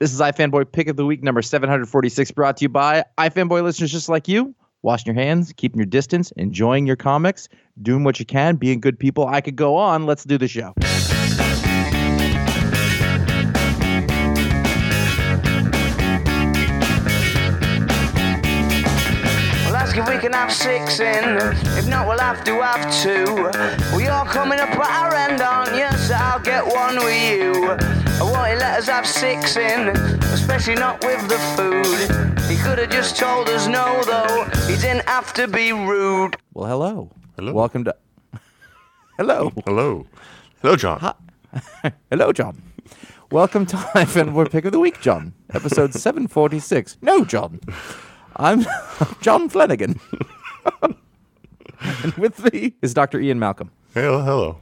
This is iFanboy Pick of the Week number 746, brought to you by iFanboy listeners just like you. Washing your hands, keeping your distance, enjoying your comics, doing what you can, being good people. I could go on. Let's do the show. If we can have 6 in, if not we'll have to have 2. Well, you're coming up at our end, aren't you? So I'll get one with you. I want you let us have 6 in, especially not with the food. He could have just told us no, though. He didn't have to be rude. Well, hello. Hello. Welcome to... Hello. Hello. Hello, John. Hi. Hello, John. Welcome to iFanboy Pick of the Week, John. Episode 746. No, John. I'm John Flanagan. And with me is Dr. Ian Malcolm. Hello.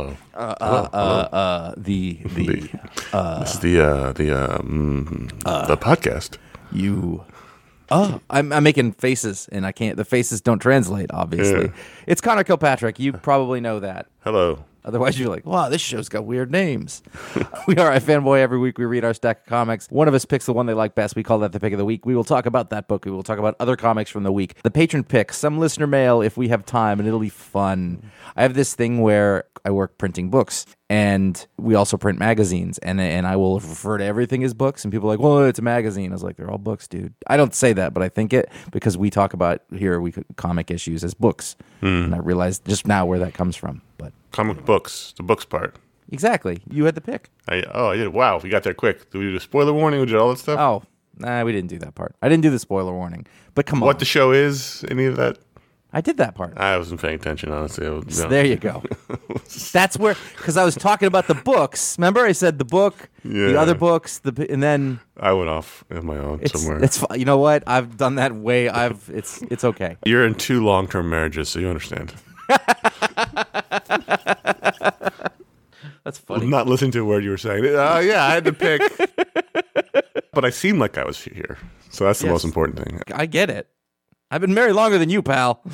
This This is the podcast. I'm making faces, and I can't. The faces don't translate. Obviously, Yeah. It's Connor Kilpatrick. You probably know that. Hello. Otherwise, you're like, wow, this show's got weird names. We are iFanboy. Every week we read our stack of comics. One of us picks the one they like best. We call that the pick of the week. We will talk about that book. We will talk about other comics from the week. The patron pick, some listener mail if we have time, and it'll be fun. I have this thing where I work printing books, and we also print magazines, and I will refer to everything as books, and people are like, well, it's a magazine. I was like, they're all books, dude. I don't say that, but I think it because we talk about comic issues as books, and I realized just now where that comes from, but... Comic books, the books part. Exactly. You had the pick. I did. Wow, we got there quick. Did we do a spoiler warning? We did all that stuff? Oh, nah, we didn't do that part. I didn't do the spoiler warning. But come on. What the show is, any of that? I did that part. I wasn't paying attention, honestly. So there you go. That's where, because I was talking about the books. Remember I said the book, the other books, and then... I went off in my own somewhere. It's you know what? I've done that way. It's okay. You're in 2 long-term marriages, so you understand. That's funny. I'm not listening to a word you were saying. Yeah, I had to pick. But I seemed like I was here. So that's the most important thing. I get it. I've been married longer than you, pal.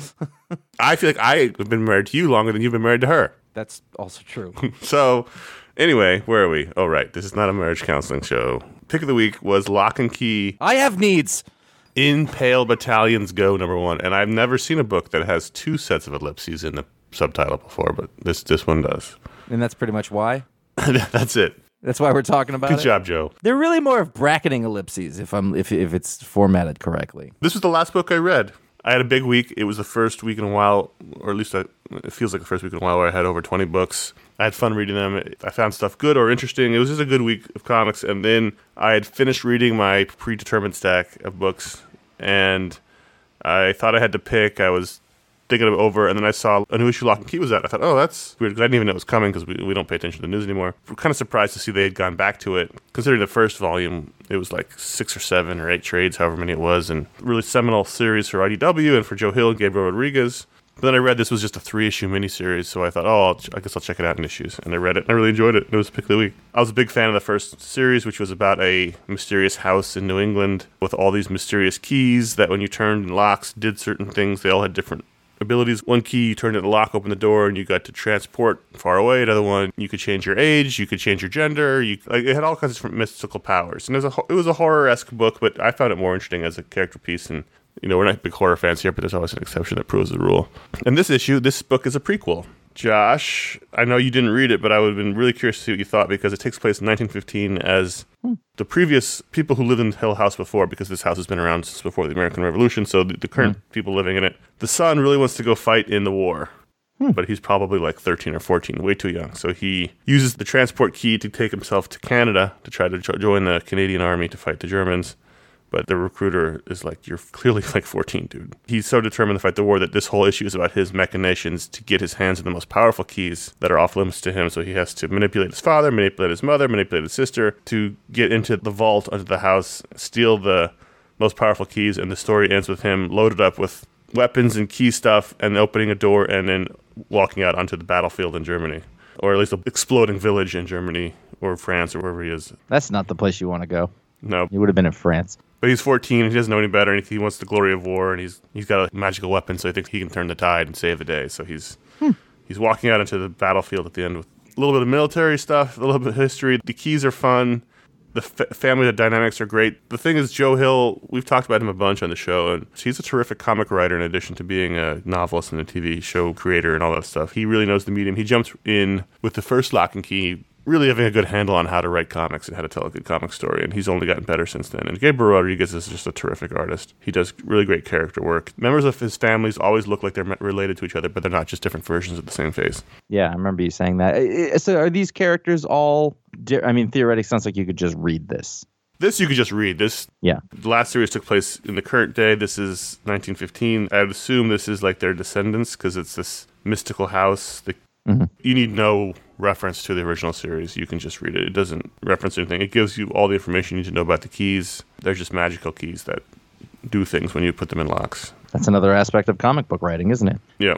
I feel like I have been married to you longer than you've been married to her. That's also true. So, anyway, where are we? Oh, right. This is not a marriage counseling show. Pick of the week was Lock and Key. I have needs. In Pale Battalions Go, #1. And I've never seen a book that has 2 sets of ellipses in the subtitle before, but this one does. And that's pretty much why? That's it. That's why we're talking about it? Good job, Joe. They're really more of bracketing ellipses if it's formatted correctly. This was the last book I read. I had a big week. It was the first week in a while, or at least it feels like the first week in a while where I had over 20 books. I had fun reading them. I found stuff good or interesting. It was just a good week of comics. And then I had finished reading my predetermined stack of books, and I thought I had to pick. I was thinking it over, and then I saw a new issue Lock and Key was out. I thought, oh, that's weird, because I didn't even know it was coming, because we don't pay attention to the news anymore. I'm kind of surprised to see they had gone back to it. Considering the first volume, it was like 6 or 7 or 8 trades, however many it was, and really seminal series for IDW and for Joe Hill and Gabriel Rodriguez. But then I read this was just a 3-issue miniseries, so I thought, I guess I'll check it out in issues. And I read it, and I really enjoyed it. It was a pick of the week. I was a big fan of the first series, which was about a mysterious house in New England with all these mysterious keys that when you turned and locks did certain things. They all had different abilities. One key, you turned it, the lock, opened the door, and you got to transport far away. Another one, you could change your age, you could change your gender. It had all kinds of different mystical powers. And it was a horror-esque book, but I found it more interesting as a character piece. And we're not big horror fans here, but there's always an exception that proves the rule. And this book is a prequel. Josh, I know you didn't read it, but I would have been really curious to see what you thought, because it takes place in 1915 as the previous people who lived in Hill House before, because this house has been around since before the American Revolution, so the current people living in it. The son really wants to go fight in the war, but he's probably like 13 or 14, way too young. So he uses the transport key to take himself to Canada to try to join the Canadian army to fight the Germans. But the recruiter is like, you're clearly like 14, dude. He's so determined to fight the war that this whole issue is about his machinations to get his hands on the most powerful keys that are off limits to him. So he has to manipulate his father, manipulate his mother, manipulate his sister to get into the vault under the house, steal the most powerful keys. And the story ends with him loaded up with weapons and key stuff and opening a door and then walking out onto the battlefield in Germany. Or at least an exploding village in Germany or France or wherever he is. That's not the place you want to go. No. You would have been in France. But he's 14, and he doesn't know any better, and he wants the glory of war, and he's got a magical weapon, so he thinks he can turn the tide and save the day. So he's walking out into the battlefield at the end with a little bit of military stuff, a little bit of history. The keys are fun. The family dynamics are great. The thing is, Joe Hill, we've talked about him a bunch on the show, and he's a terrific comic writer in addition to being a novelist and a TV show creator and all that stuff. He really knows the medium. He jumped in with the first Lock and Key, really having a good handle on how to write comics and how to tell a good comic story, and he's only gotten better since then. And Gabriel Rodriguez is just a terrific artist. He does really great character work. Members of his families always look like they're related to each other, but they're not, just different versions of the same face. Yeah, I remember you saying that. So are these characters all... I mean, theoretically, sounds like you could just read this. This you could just read. The last series took place in the current day. This is 1915. I would assume this is like their descendants because it's this mystical house. You need no reference to the original series. You can just read it. It doesn't reference anything. It gives you all the information you need to know about the keys. They're just magical keys that do things when you put them in locks. That's another aspect of comic book writing, isn't it? Yeah.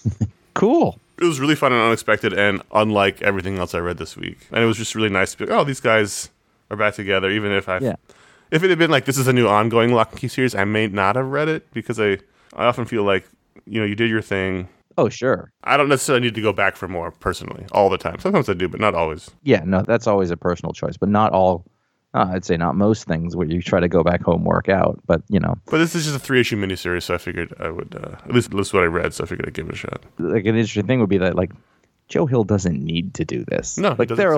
Cool. It was really fun and unexpected and unlike everything else I read this week. And it was just really nice to be like, oh, these guys are back together, even if if it had been like, this is a new ongoing Lock and Key series, I may not have read it because I often feel like, you did your thing. Oh, sure. I don't necessarily need to go back for more personally all the time. Sometimes I do, but not always. Yeah, no, that's always a personal choice, but not all. I'd say not most things where you try to go back home, work out, but But this is just a 3-issue miniseries, so I figured I would, at least this is what I read, so I figured I'd give it a shot. Like an interesting thing would be that like Joe Hill doesn't need to do this. No, like there are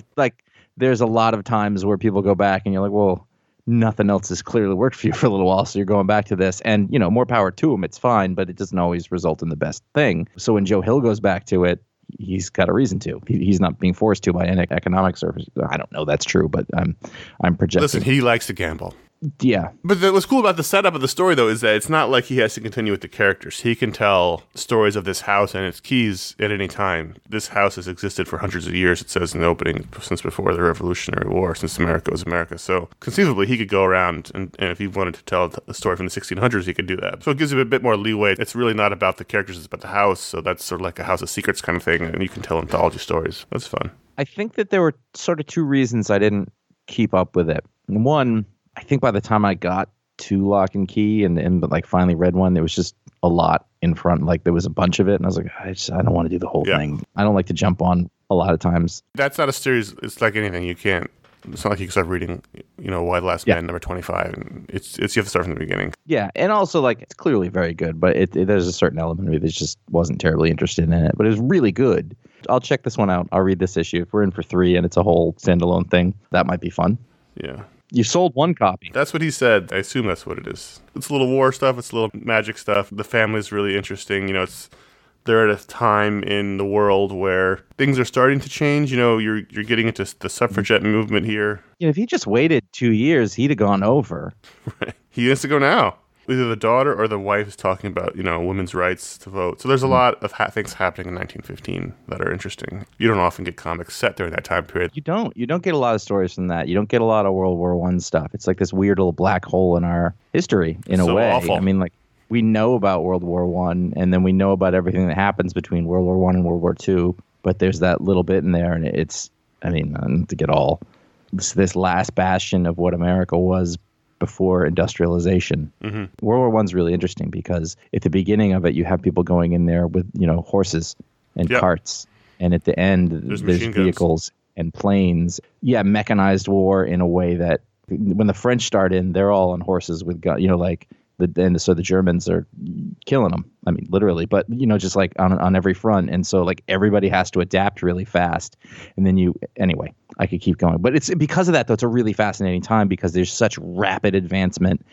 there's a lot of times where people go back and you're like, well, nothing else has clearly worked for you for a little while, so you're going back to this. And, more power to him. It's fine, but it doesn't always result in the best thing. So when Joe Hill goes back to it, he's got a reason to. He's not being forced to by any economic service. I don't know that's true, but I'm projecting. Listen, he likes to gamble. Yeah. But what's cool about the setup of the story, though, is that it's not like he has to continue with the characters. He can tell stories of this house and its keys at any time. This house has existed for hundreds of years, it says in the opening, since before the Revolutionary War, since America was America. So conceivably, he could go around, and if he wanted to tell a story from the 1600s, he could do that. So it gives him a bit more leeway. It's really not about the characters, it's about the house. So that's sort of like a House of Secrets kind of thing, and you can tell anthology stories. That's fun. I think that there were sort of two reasons I didn't keep up with it. One, I think by the time I got to Lock and Key and like finally read one, there was just a lot in front. Like there was a bunch of it, and I was like, I don't want to do the whole thing. I don't like to jump on a lot of times. That's not a series. It's like anything. You can't. It's not like you can start reading, Why the Last Man, number 25, and it's you have to start from the beginning. Yeah, and also like it's clearly very good, but there's a certain element of me that just wasn't terribly interested in it. But it was really good. I'll check this one out. I'll read this issue. If we're in for 3 and it's a whole standalone thing, that might be fun. Yeah. You sold one copy. That's what he said. I assume that's what it is. It's a little war stuff. It's a little magic stuff. The family's really interesting. They're at a time in the world where things are starting to change. You're getting into the suffragette movement here. If he just waited 2 years, he'd have gone over. Right. He has to go now. Either the daughter or the wife is talking about, women's rights to vote. So there's a lot of things happening in 1915 that are interesting. You don't often get comics set during that time period. You don't get a lot of stories from that. You don't get a lot of World War I stuff. It's like this weird little black hole in our history in a way. Awful. I mean, like we know about World War I, and then we know about everything that happens between World War I and World War II. But there's that little bit in there, and it's, not to get all this last bastion of what America was before industrialization. Mm-hmm. World War I's really interesting because at the beginning of it, you have people going in there with, horses and carts. And at the end, there's vehicles and planes. Yeah, mechanized war in a way that when the French start in, they're all on horses with guns, so the Germans are killing them. I mean, literally, but, just like on every front. And so like everybody has to adapt really fast. And then anyway, I could keep going. But it's because of that, though, it's a really fascinating time because there's such rapid advancement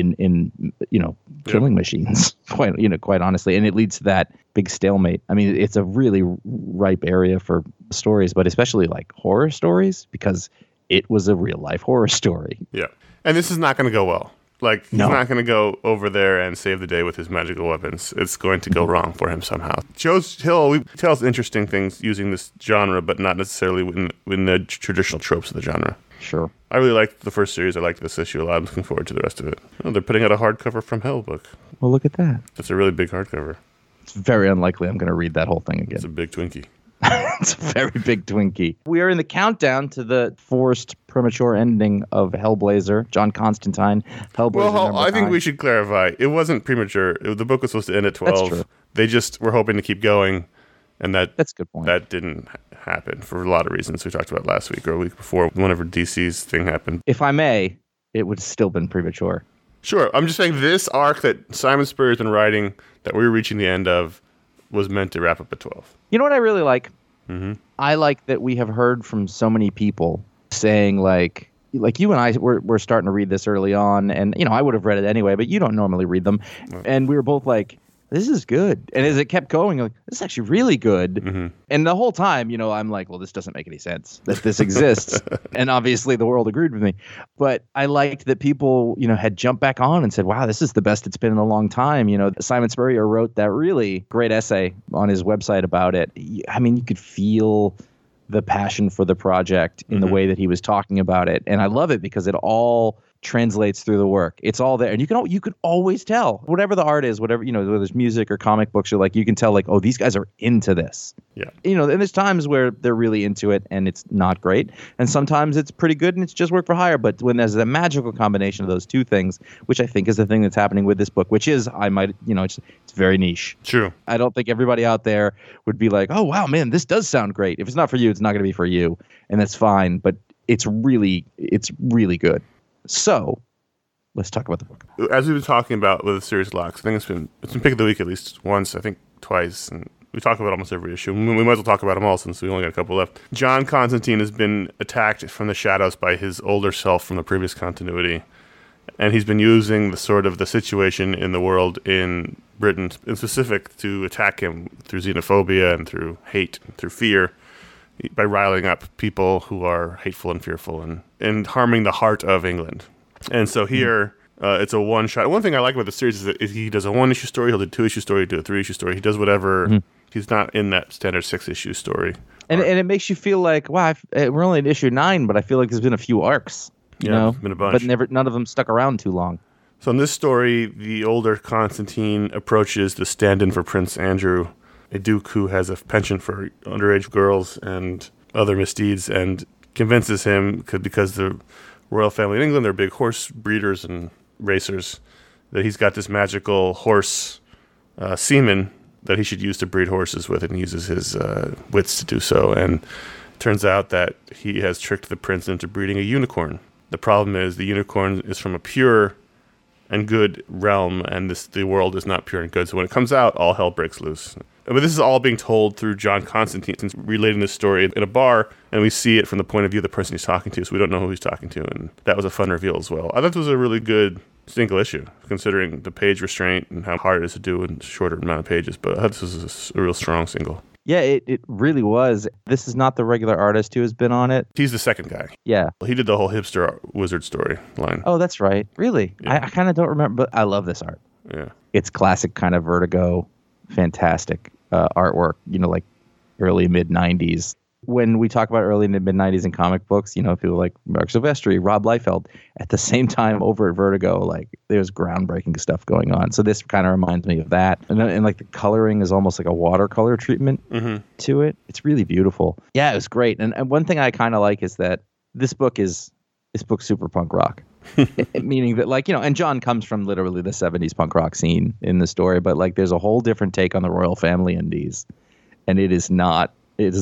in killing machines, quite honestly. And it leads to that big stalemate. I mean, it's a really ripe area for stories, but especially like horror stories because it was a real life horror story. Yeah. And this is not going to go well. Like, he's not going to go over there and save the day with his magical weapons. It's going to go wrong for him somehow. Joe Hill tells interesting things using this genre, but not necessarily in the traditional tropes of the genre. Sure. I really liked the first series. I liked this issue a lot. I'm looking forward to the rest of it. Oh, they're putting out a hardcover From Hell book. Well, look at that. It's a really big hardcover. It's very unlikely I'm going to read that whole thing again. It's a big Twinkie. It's a very big Twinkie. We are in the countdown to the forced premature ending of Hellblazer, John Constantine. Hellblazer. Well, I think we should clarify. It wasn't premature. The book was supposed to end at 12. That's true. They just were hoping to keep going. And That's a good point. That didn't happen for a lot of reasons we talked about last week or a week before, whenever DC's thing happened. If I may, it would have still been premature. Sure. I'm just saying this arc that Simon Spurrier's been writing that we're reaching the end of was meant to wrap up at 12. You know what I really like? Mm-hmm. I like that we have heard from so many people saying like you and I were starting to read this early on, and I would have read it anyway, but you don't normally read them. Right. And we were both like, this is good. And as it kept going, like, this is actually really good. Mm-hmm. And the whole time, I'm like, well, this doesn't make any sense that this exists. And obviously the world agreed with me. But I liked that people, had jumped back on and said, wow, this is the best it's been in a long time. Simon Spurrier wrote that really great essay on his website about it. I mean, you could feel the passion for the project in the way that he was talking about it. And I love it because it all translates through the work. It's all there. And you can always tell, whatever the art is, whatever, whether it's music or comic books, or you can tell oh, these guys are into this. Yeah. And there's times where they're really into it and it's not great. And sometimes it's pretty good and it's just work for hire. But when there's a magical combination of those two things, which I think is the thing that's happening with this book, which is, it's very niche. True. I don't think everybody out there would be like, oh, wow, man, this does sound great. If it's not for you, it's not going to be for you. And that's fine. But it's really good. So, let's talk about the book. As we've been talking about with the series Locks, I think it's been pick of the week at least once, I think twice, and we talk about almost every issue. We might as well talk about them all since we only got a couple left. John Constantine has been attacked from the shadows by his older self from the previous continuity, and he's been using the situation in the world in Britain in specific to attack him through xenophobia and through hate and through fear, by riling up people who are hateful and fearful and harming the heart of England. And so here, it's a one-shot. One thing I like about the series is that he does a one-issue story, he'll do a two-issue story, he'll do a three-issue story. He does whatever. Mm-hmm. He's not in that standard 6-issue story. And it makes you feel like, wow, we're only at issue 9, but I feel like there's been a few arcs. There's been a bunch. But none of them stuck around too long. So in this story, the older Constantine approaches the stand-in for Prince Andrew, a duke who has a penchant for underage girls and other misdeeds, and convinces him, because the royal family in England, they're big horse breeders and racers, that he's got this magical horse semen that he should use to breed horses with, and he uses his wits to do so. And it turns out that he has tricked the prince into breeding a unicorn. The problem is the unicorn is from a pure and good realm, and the world is not pure and good. So when it comes out, all hell breaks loose. But this is all being told through John Constantine, relating this story in a bar, and we see it from the point of view of the person he's talking to, so we don't know who he's talking to, and that was a fun reveal as well. I thought this was a really good single issue, considering the page restraint and how hard it is to do in a shorter amount of pages, but I thought this was a real strong single. Yeah, it really was. This is not the regular artist who has been on it. He's the second guy. Yeah. He did the whole hipster wizard story line. Oh, that's right. Really? Yeah. I kind of don't remember, but I love this art. Yeah. It's classic kind of Vertigo, fantastic artwork, like early mid-90s. When we talk about early and mid-90s in comic books, people like Mark Silvestri, Rob Liefeld, at the same time over at Vertigo, there's groundbreaking stuff going on. So this kind of reminds me of that. And the coloring is almost like a watercolor treatment to it. It's really beautiful. Yeah, it was great. And one thing I kind of like is that this book's super punk rock. Meaning that and John comes from literally the 70s punk rock scene in the story, but there's a whole different take on the royal family in these. And it is not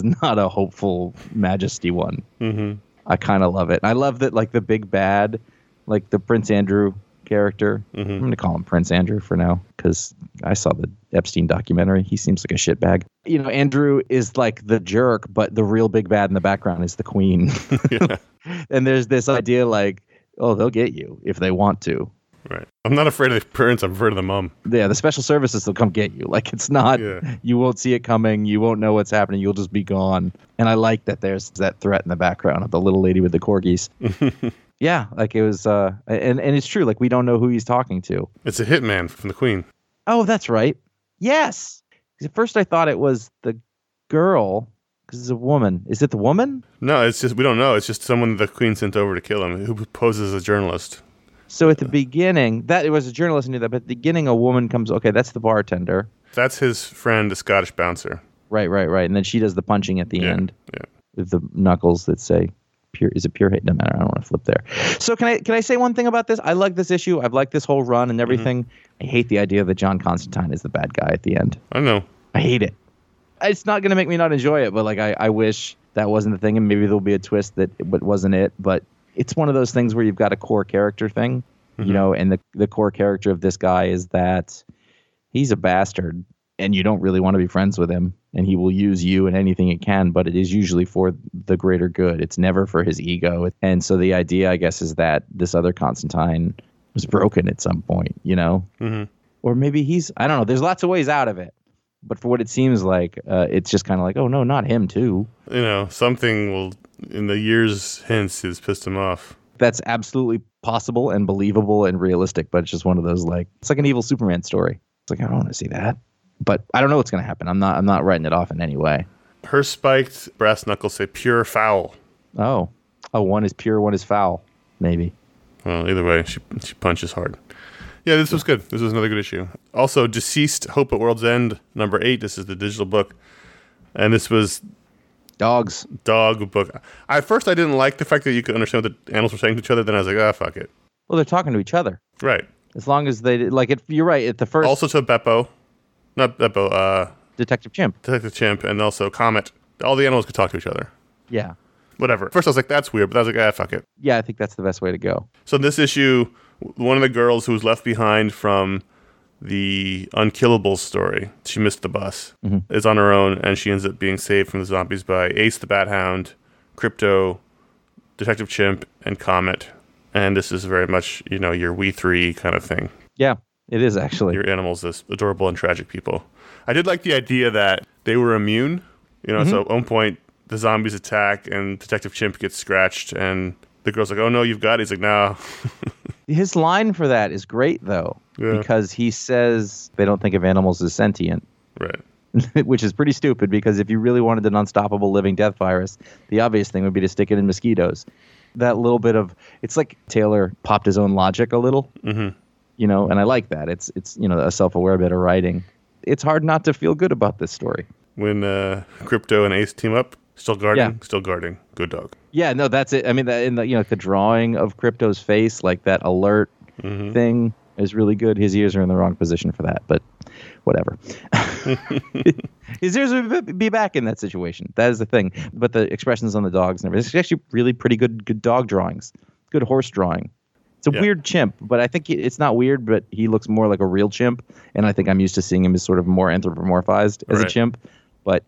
a hopeful majesty one. Mm-hmm. I kind of love it. And I love that the big bad, the Prince Andrew character. Mm-hmm. I'm going to call him Prince Andrew for now because I saw the Epstein documentary. He seems like a shitbag. Andrew is the jerk, but the real big bad in the background is the queen. Yeah. And there's this idea oh, they'll get you if they want to. Right. I'm not afraid of the parents. I'm afraid of the mom. Yeah, the special services will come get you. It's not, You won't see it coming. You won't know what's happening. You'll just be gone. And I like that there's that threat in the background of the little lady with the corgis. Yeah, it was, and it's true. We don't know who he's talking to. It's a hitman from the Queen. Oh, that's right. Yes. At first I thought it was the girl. Because it's a woman. Is it the woman? No, it's just, we don't know. It's just someone the Queen sent over to kill him who poses as a journalist. So at the beginning, that it was a journalist who knew that, but at the beginning a woman comes, okay, that's the bartender. That's his friend, the Scottish bouncer. Right. And then she does the punching at the end. Yeah. With the knuckles that say, is it pure hate? No matter, I don't want to flip there. So can I say one thing about this? I like this issue. I've liked this whole run and everything. Mm-hmm. I hate the idea that John Constantine is the bad guy at the end. I know. I hate it. It's not going to make me not enjoy it, but like I wish that wasn't the thing, and maybe there'll be a twist that but wasn't it. But it's one of those things where you've got a core character thing, you know, and the core character of this guy is that he's a bastard, and you don't really want to be friends with him, and he will use you and anything he can, but it is usually for the greater good. It's never for his ego. And so the idea, I guess, is that this other Constantine was broken at some point, you know? Mm-hmm. Or maybe I don't know. There's lots of ways out of it. But for what it seems like, it's just kind of like, oh, no, not him, too. You know, something will, in the years hence, has pissed him off. That's absolutely possible and believable and realistic, but it's just one of those, like, it's like an evil Superman story. It's like, I don't want to see that. But I don't know what's going to happen. I'm not writing it off in any way. Her spiked brass knuckles say pure foul. Oh, one is pure, one is foul, maybe. Well, either way, she punches hard. Yeah, this was good. This was another good issue. Also, Deceased, Hope at World's End, number 8. This is the digital book. And this was... Dog book. At first, I didn't like the fact that you could understand what the animals were saying to each other. Then I was like, fuck it. Well, they're talking to each other. Right. As long as they... Like, you're right. At the first... Also to Beppo. Not Beppo. Detective Chimp. Detective Chimp, and also Comet. All the animals could talk to each other. Yeah. Whatever. First, I was like, that's weird. But I was like, fuck it. Yeah, I think that's the best way to go. So in this issue... One of the girls who was left behind from the Unkillables story, she missed the bus, is on her own, and she ends up being saved from the zombies by Ace the Bat Hound, Crypto, Detective Chimp, and Comet. And this is very much, you know, your We Three kind of thing. Yeah, it is actually. Your animals, this adorable and tragic people. I did like the idea that they were immune. You know, so at one point, the zombies attack, and Detective Chimp gets scratched, and the girl's like, oh, no, you've got it. He's like, no. His line for that is great, though, because he says they don't think of animals as sentient. Right. Which is pretty stupid, because if you really wanted an unstoppable living death virus, the obvious thing would be to stick it in mosquitoes. That little bit of, it's like Taylor popped his own logic a little, you know, and I like that. It's you know, a self-aware bit of writing. It's hard not to feel good about this story. When Crypto and Ace team up, still guarding, good dog. Yeah, no, that's it. I mean, in the, you know, the drawing of Crypto's face, like that alert thing, is really good. His ears are in the wrong position for that, but whatever. His ears would be back in that situation. That is the thing. But the expressions on the dogs and everything, it's actually really pretty good dog drawings, good horse drawing. It's a weird chimp, but I think it's not weird, but he looks more like a real chimp, and I think I'm used to seeing him as sort of more anthropomorphized as a chimp. But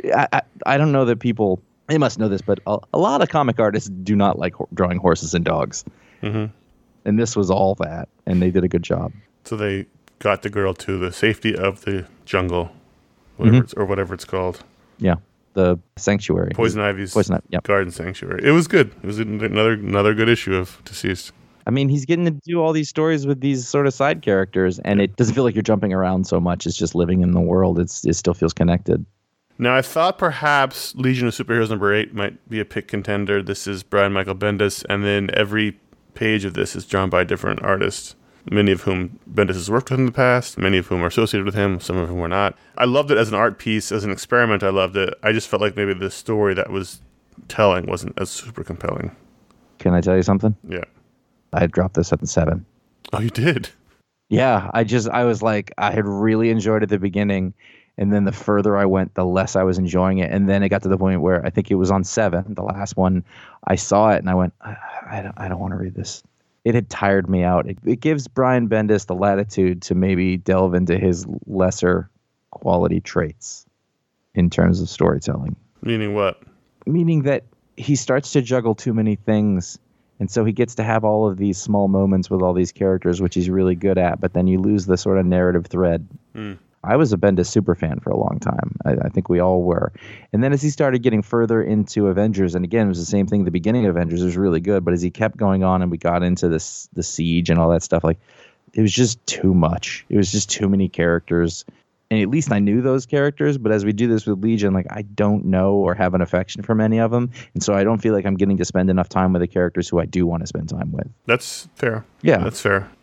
I don't know that people... They must know this, but a lot of comic artists do not like drawing horses and dogs. And this was all that, and they did a good job. So they got the girl to the safety of the jungle, whatever it's called. Yeah, the sanctuary. Poison Ivy's garden sanctuary. It was good. It was another good issue of Deceased. I mean, he's getting to do all these stories with these sort of side characters, and it doesn't feel like you're jumping around so much. It's just living in the world. It still feels connected. Now, I thought perhaps Legion of Superheroes number 8 might be a pick contender. This is Brian Michael Bendis, and then every page of this is drawn by a different artist, many of whom Bendis has worked with in the past, many of whom are associated with him, some of whom are not. I loved it as an art piece, as an experiment. I loved it. I just felt like maybe the story that was telling wasn't as super compelling. Can I tell you something? Yeah. I dropped this at 7. Oh, you did? Yeah, I was like, I had really enjoyed it at the beginning. And then the further I went, the less I was enjoying it. And then it got to the point where I think it was on 7, the last one. I saw it and I went, I don't want to read this. It had tired me out. It gives Brian Bendis the latitude to maybe delve into his lesser quality traits in terms of storytelling. Meaning what? Meaning that he starts to juggle too many things. And so he gets to have all of these small moments with all these characters, which he's really good at. But then you lose the sort of narrative thread. I was a Bendis super fan for a long time. I think we all were. And then as he started getting further into Avengers, and again, it was the same thing. The beginning of Avengers was really good, but as he kept going on and we got into the Siege and all that stuff, like it was just too much. It was just too many characters. And at least I knew those characters, but as we do this with Legion, like I don't know or have an affection for many of them. And so I don't feel like I'm getting to spend enough time with the characters who I do want to spend time with. That's fair. Yeah. That's fair.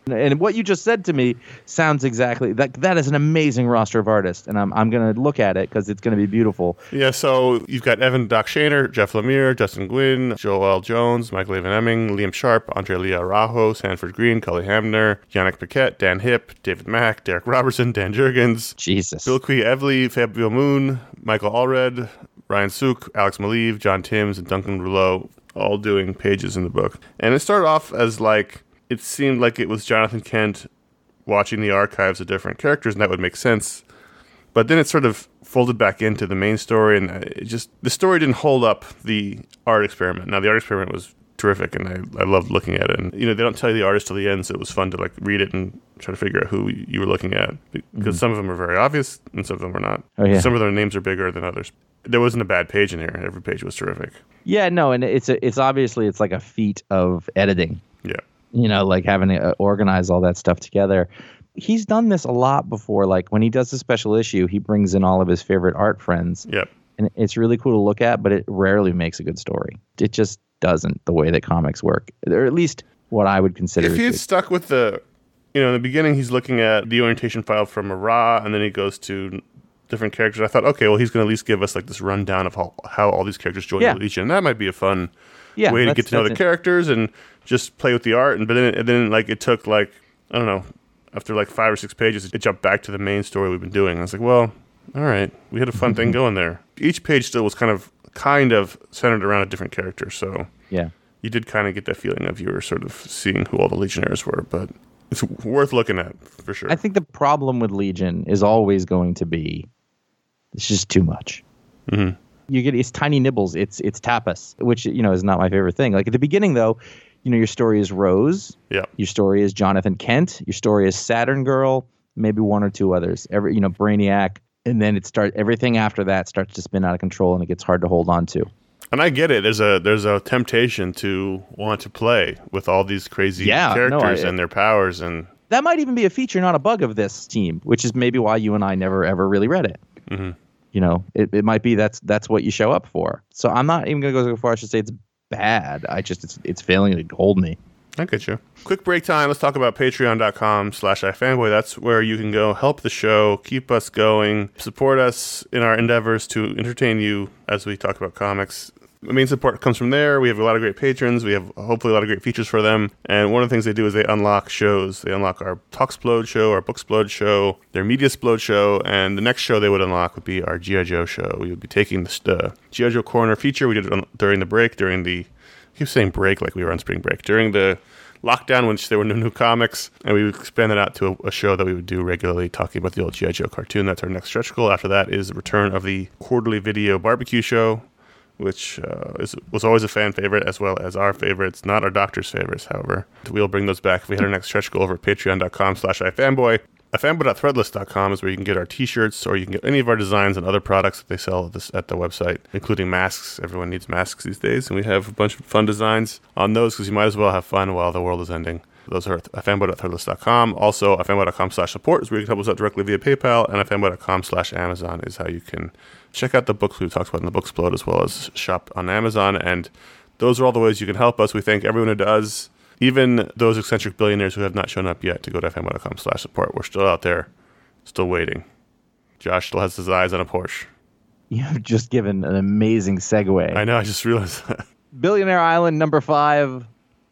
And what you just said to me sounds exactly that is an amazing roster of artists, and I'm going to look at it because it's going to be beautiful. Yeah, so you've got Evan Doc Shaner, Jeff Lemire, Justin Gwynn, Joel Jones, Michael Avon Emming, Liam Sharp, Andrea Araujo, Sanford Green, Cully Hamner, Yannick Paquette, Dan Hipp, David Mack, Derek Robertson, Dan Jurgens, Jesus, Bill Quee Evely, Fabio Moon, Michael Allred, Ryan Sook, Alex Maleev, John Timms, and Duncan Rouleau, all doing pages in the book. And it started off as like, it seemed like it was Jonathan Kent watching the archives of different characters, and that would make sense. But then it sort of folded back into the main story, and the story didn't hold up the art experiment. Now, the art experiment was terrific, and I loved looking at it. And, they don't tell you the artist till the end, so it was fun to, like, read it and try to figure out who you were looking at. Because some of them are very obvious, and some of them are not. Oh, yeah. Some of their names are bigger than others. There wasn't a bad page in here. Every page was terrific. Yeah, no, and it's obviously it's like a feat of editing. Yeah. Like having to organize all that stuff together. He's done this a lot before. Like when he does a special issue, he brings in all of his favorite art friends. Yep. And it's really cool to look at, but it rarely makes a good story. It just doesn't, the way that comics work. Or at least what I would consider. If he had stuck with in the beginning, he's looking at the orientation file from Ra, and then he goes to different characters. I thought, okay, well, he's going to at least give us like this rundown of how all these characters join the Legion. That might be a fun way to get to know the characters and just play with the art. But then like it took like, I don't know, after like 5 or 6 pages, it jumped back to the main story we've been doing. I was like, well, all right, we had a fun thing going there. Each page still was kind of centered around a different character. So yeah, you did kind of get that feeling of you were sort of seeing who all the Legionnaires were, but it's worth looking at for sure. I think the problem with Legion is always going to be it's just too much. Mm-hmm. You get it's tiny nibbles. It's tapas, which is not my favorite thing. Like at the beginning, though, your story is Rose. Yeah. Your story is Jonathan Kent. Your story is Saturn Girl. Maybe 1 or 2 others. Brainiac, and then everything after that starts to spin out of control, and it gets hard to hold on to. And I get it. There's a temptation to want to play with all these crazy characters and their powers, and that might even be a feature, not a bug, of this team, which is maybe why you and I never ever really read it. Mm-hmm. It might be that's what you show up for. So I'm not even going to go so far as to say it's bad. It's failing to hold me. I get you. Quick break time. Let's talk about patreon.com/ifanboy. That's where you can go help the show, keep us going, support us in our endeavors to entertain you as we talk about comics. The main support comes from there. We have a lot of great patrons. We have hopefully a lot of great features for them. And one of the things they do is they unlock shows. They unlock our Talksplode show, our Booksplode show, their Mediasplode show, and the next show they would unlock would be our G.I. Joe show. We would be taking the G.I. Joe Corner feature. We did it during the break, I keep saying break like we were on spring break, during the lockdown when there were no new comics, and we would expand that out to a show that we would do regularly, talking about the old G.I. Joe cartoon. That's our next stretch goal. After that is the return of the quarterly video barbecue show, which was always a fan favorite as well as our favorites, not our doctor's favorites, however. We'll bring those back if we hit our next stretch goal over at patreon.com/ifanboy. ifanboy.threadless.com is where you can get our t-shirts, or you can get any of our designs and other products that they sell at the website, including masks. Everyone needs masks these days, and we have a bunch of fun designs on those because you might as well have fun while the world is ending. Those are at ifanboy.threadless.com. Also, ifanboy.com/support is where you can help us out directly via PayPal, and ifanboy.com/Amazon is how you can check out the books we've talked about in the Booksplode, as well as shop on Amazon. And those are all the ways you can help us. We thank everyone who does, even those eccentric billionaires who have not shown up yet to go to ifanboy.com/support. We're still out there, still waiting. Josh still has his eyes on a Porsche. You've just given an amazing segue. I know, I just realized that. Billionaire Island number 5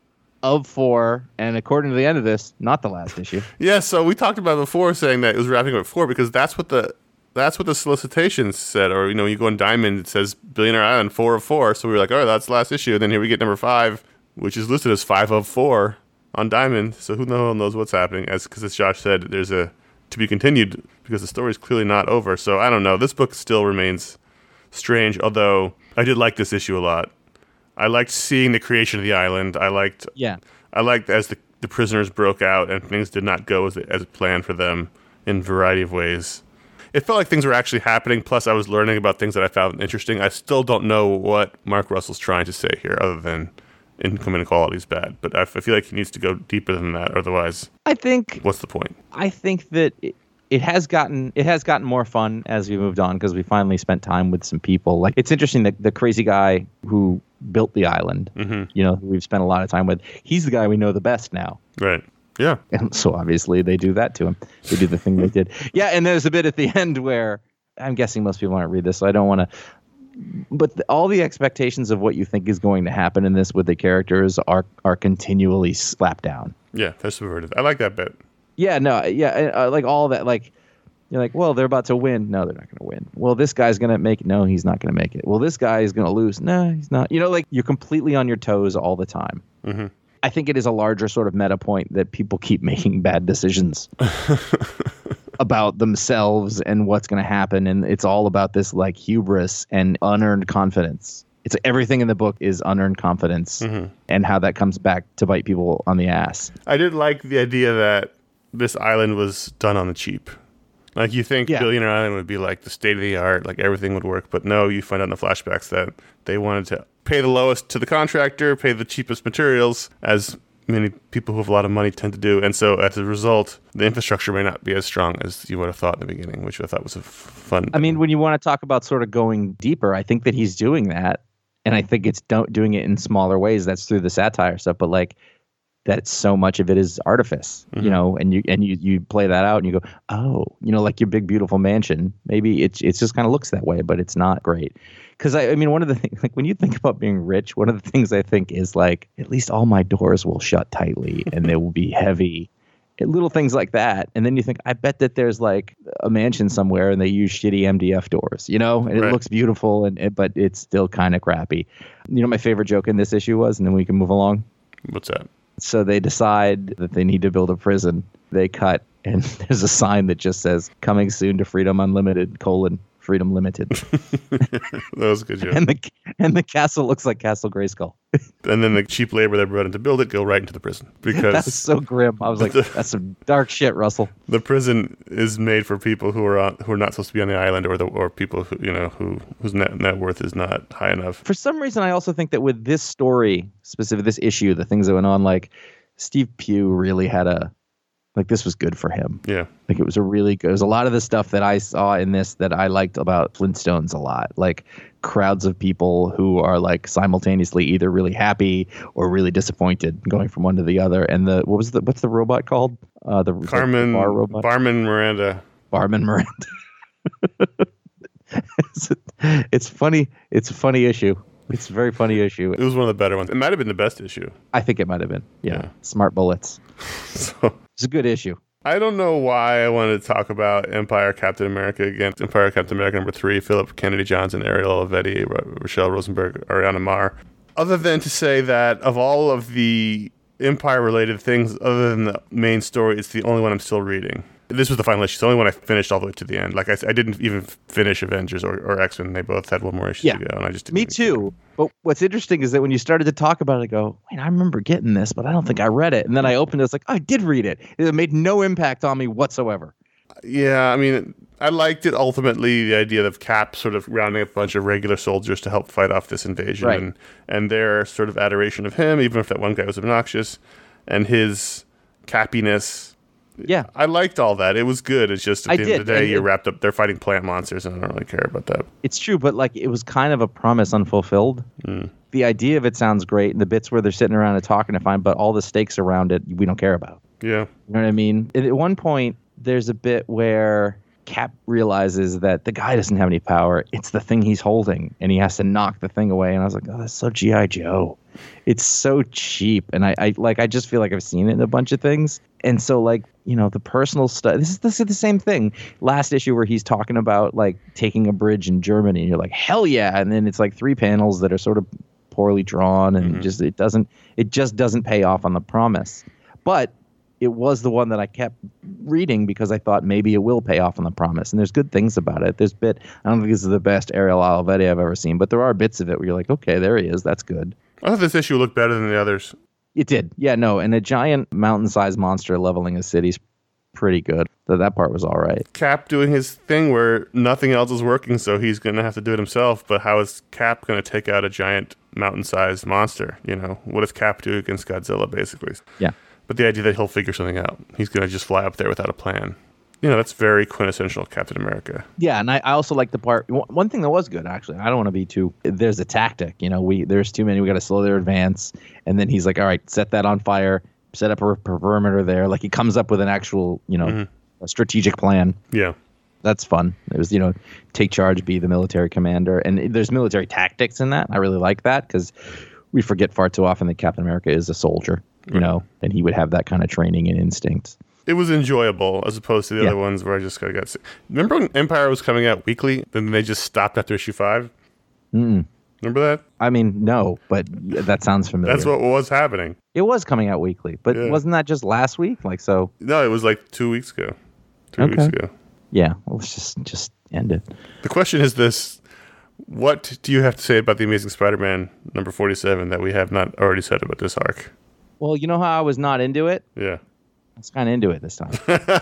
of 4, and according to the end of this, not the last issue. Yeah, so we talked about before saying that it was wrapping up at 4 because that's what the solicitations said. Or, you go on Diamond, it says Billionaire Island 4 of 4. So we were like, oh, that's the last issue. And then here we get number 5, which is listed as 5 of 4 on Diamond. So who knows what's happening? Because as Josh said, there's a to be continued because the story's clearly not over. So I don't know. This book still remains strange, although I did like this issue a lot. I liked seeing the creation of the island. I liked as the prisoners broke out and things did not go as planned for them in a variety of ways. It felt like things were actually happening, plus I was learning about things that I found interesting. I still don't know what Mark Russell's trying to say here, other than income inequality is bad. But I feel like he needs to go deeper than that, otherwise, what's the point? I think that it has gotten more fun as we moved on because we finally spent time with some people. Like, it's interesting that the crazy guy who built the island, who we've spent a lot of time with, he's the guy we know the best now. Right. Yeah. And so obviously they do that to him. They do the thing they did. Yeah, and there's a bit at the end where I'm guessing most people aren't read this, so I don't want to. But all the expectations of what you think is going to happen in this with the characters are continually slapped down. Yeah, they're subverted. I like that bit. Yeah, no, yeah, like all that, like you're like, well, they're about to win. No, they're not going to win. Well, this guy's going to make it. No, he's not going to make it. Well, this guy is going to lose. No, he's not. You know, like you're completely on your toes all the time. Mm-hmm. I think it is a larger sort of meta point that people keep making bad decisions about themselves and what's going to happen. And it's all about this like hubris and unearned confidence. It's everything in the book is unearned confidence and how that comes back to bite people on the ass. I did like the idea that this island was done on the cheap. Like you think Billionaire Island would be like the state of the art, like everything would work. But no, you find out in the flashbacks that they wanted to pay the lowest to the contractor, pay the cheapest materials, as many people who have a lot of money tend to do. And so as a result, the infrastructure may not be as strong as you would have thought in the beginning, which I thought was a fun. I mean, when you want to talk about sort of going deeper, I think that he's doing that. And I think it's doing it in smaller ways. That's through the satire stuff. But like that so much of it is artifice, you know, and you play that out and you go, oh, you know, like your big, beautiful mansion. Maybe it's just kind of looks that way, but it's not great. Because I mean, one of the things, like when you think about being rich, one of the things I think is like, at least all my doors will shut tightly and they will be heavy. Little things like that. And then you think, I bet that there's like a mansion somewhere and they use shitty MDF doors, you know, and it looks beautiful, but it's still kind of crappy. You know, my favorite joke in this issue was, and then we can move along. What's that? So they decide that they need to build a prison. They cut, and there's a sign that just says, coming soon to Freedom Unlimited, Freedom Limited. That was a good joke. And the castle looks like Castle Grayskull. And then the cheap labor that brought in to build it go right into the prison. Because that's so grim. I was like, that's some dark shit, Russell. The prison is made for people who are not supposed to be on the island, or people who, you know, whose net worth is not high enough. For some reason, I also think that with this story, specific this issue, the things that went on, like Steve Pugh really had this was good for him. Yeah. Like it was a lot of the stuff that I saw in this that I liked about Flintstones a lot. Like crowds of people who are like simultaneously either really happy or really disappointed going from one to the other. And what's the robot called? Carmen, bar robot? Barman Miranda. Barman Miranda. It's funny. It's a funny issue. It's a very funny issue. It was one of the better ones. It might have been the best issue. I think it might have been. Yeah. Smart bullets. So it's a good issue. I don't know why I wanted to talk about Empire Captain America again. Empire Captain America #3, Philip Kennedy Johnson, Ariel Olivetti, Rochelle Rosenberg, Ariana Marr. Other than to say that of all of the Empire-related things, other than the main story, it's the only one I'm still reading. This was the final issue. It's the only one I finished all the way to the end. Like I didn't even finish Avengers or X-Men. They both had one more issue to go, and I just didn't. Me too. But what's interesting is that when you started to talk about it, I go, wait, I remember getting this, but I don't think I read it. And then I opened it. It's like, oh, I did read it. It made no impact on me whatsoever. Yeah, I mean, I liked it ultimately, the idea of Cap sort of rounding up a bunch of regular soldiers to help fight off this invasion, and their sort of adoration of him, even if that one guy was obnoxious, and his cappiness. Yeah. I liked all that. It was good. It's just at the end of the day, you're wrapped up. They're fighting plant monsters, and I don't really care about that. It's true, but like it was kind of a promise unfulfilled. The idea of it sounds great, and the bits where they're sitting around and talking are fine, but all the stakes around it, we don't care about. Yeah. You know what I mean? At one point, there's a bit where Cap realizes that the guy doesn't have any power. It's the thing he's holding, and he has to knock the thing away. And I was like, oh, that's so G.I. Joe. It's so cheap. And I just feel like I've seen it in a bunch of things. And so, like, you know, the personal stuff, this is the same thing. Last issue where he's talking about, like, taking a bridge in Germany, and you're like, hell yeah. And then it's like 3 panels that are sort of poorly drawn, and it just doesn't pay off on the promise. But it was the one that I kept reading because I thought maybe it will pay off on the promise. And there's good things about it. I don't think this is the best Ariel Olivetti I've ever seen, but there are bits of it where you're like, okay, there he is. That's good. I thought this issue looked better than the others. It did. Yeah, no. And a giant mountain-sized monster leveling a city's pretty good. That part was all right. Cap doing his thing where nothing else is working, so he's going to have to do it himself. But how is Cap going to take out a giant mountain-sized monster? You know, what does Cap do against Godzilla, basically? Yeah. But the idea that he'll figure something out. He's going to just fly up there without a plan. You know, that's very quintessential Captain America. Yeah, and I also like the part. One thing that was good, actually. I don't want to be too. There's a tactic. You know, there's too many. We got to slow their advance. And then he's like, all right, set that on fire. set up a perimeter there. Like he comes up with an actual, a strategic plan. Yeah. That's fun. It was, take charge, be the military commander. And there's military tactics in that. I really like that because we forget far too often that Captain America is a soldier, and he would have that kind of training and instincts. It was enjoyable as opposed to the other ones where I just got sick. Remember when Empire was coming out weekly, then they just stopped after issue 5? Mm-mm. Remember that? I mean, no, but that sounds familiar. That's what was happening. It was coming out weekly, but wasn't that just last week? No, it was like 2 weeks ago. 3 weeks ago. Yeah, well, let's just end it. The question is this. What do you have to say about The Amazing Spider-Man number 47 that we have not already said about this arc? Well, you know how I was not into it? Yeah. I was kind of into it this time.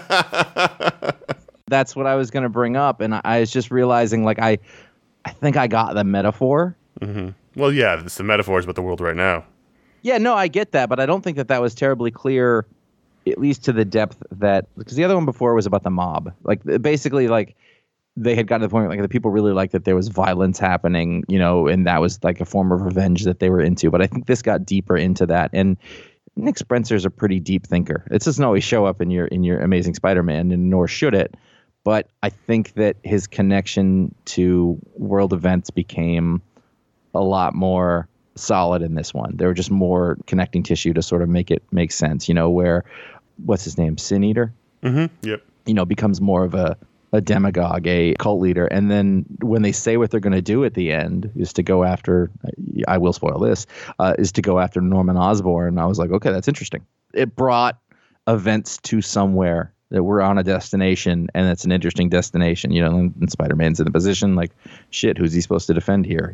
That's what I was going to bring up, and I was just realizing, I think I got the metaphor. Mm-hmm. Well, yeah, it's the metaphors about the world right now. Yeah, no, I get that, but I don't think that was terribly clear, at least to the depth that, because the other one before was about the mob. Basically, they had gotten to the point where the people really liked that there was violence happening, and that was like a form of revenge that they were into. But I think this got deeper into that. And Nick Spencer's a pretty deep thinker. It doesn't always show up in your Amazing Spider-Man, and nor should it. But I think that his connection to world events became a lot more solid in this one. There were just more connecting tissue to sort of make it make sense, where, what's his name? Sin Eater? Mm-hmm. Yep. Becomes more of a demagogue, a cult leader. And then when they say what they're going to do at the end is to go after, I will spoil this, is to go after Norman Osborn. I was like, okay, that's interesting. It brought events to somewhere that we're on a destination, and it's an interesting destination, and Spider-Man's in the position shit, who's he supposed to defend here?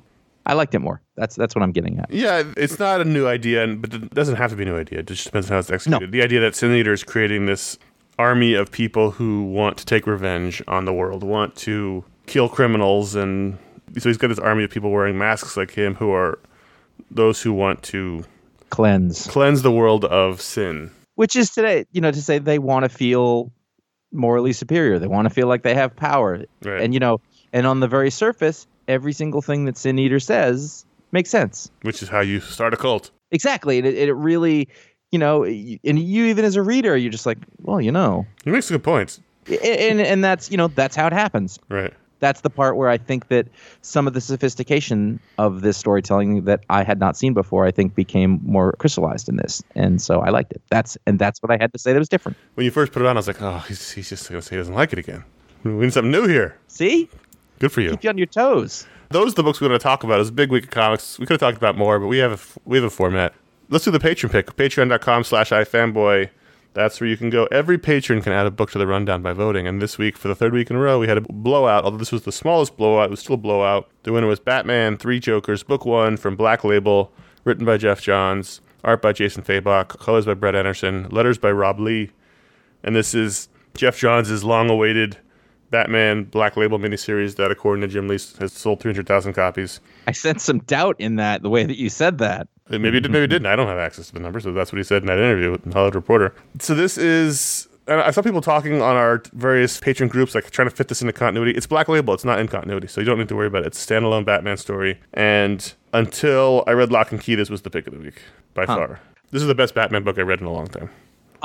I liked it more. That's what I'm getting at. Yeah, it's not a new idea, but it doesn't have to be a new idea. It just depends on how it's executed. No. The idea that Sin Eater is creating this army of people who want to take revenge on the world, want to kill criminals, and so he's got this army of people wearing masks like him who are those who want to cleanse the world of sin. Which is today, to say they want to feel morally superior. They want to feel like they have power. Right. And, and on the very surface, every single thing that Sin Eater says makes sense. Which is how you start a cult. Exactly. It really, and you even as a reader, you're just like, well, He makes good points. And that's, that's how it happens. Right. That's the part where I think that some of the sophistication of this storytelling that I had not seen before, I think became more crystallized in this. And so I liked it. That's what I had to say that was different. When you first put it on, I was like, oh, he's just going to say he doesn't like it again. We need something new here. See? Good for you. Keep you on your toes. Those are the books we're going to talk about. It's a big week of comics. We could have talked about more, but we have a format. Let's do the patron pick. Patreon.com/ifanboy. That's where you can go. Every patron can add a book to the rundown by voting. And this week, for the third week in a row, we had a blowout. Although this was the smallest blowout, it was still a blowout. The winner was Batman, 3 Jokers, Book 1 from Black Label, written by Jeff Johns, art by Jason Fabok, colors by Brett Anderson, letters by Rob Lee. And this is Jeff Johns' long-awaited Batman Black Label miniseries that, according to Jim Lee, has sold 300,000 copies. I sense some doubt in that, the way that you said that. Maybe it did, maybe it didn't. I don't have access to the numbers, so that's what he said in that interview with Hollywood Reporter. So this is... I saw people talking on our various patron groups, trying to fit this into continuity. It's Black Label. It's not in continuity, so you don't need to worry about it. It's a standalone Batman story. And until I read Lock and Key, this was the pick of the week, by far. This is the best Batman book I read in a long time.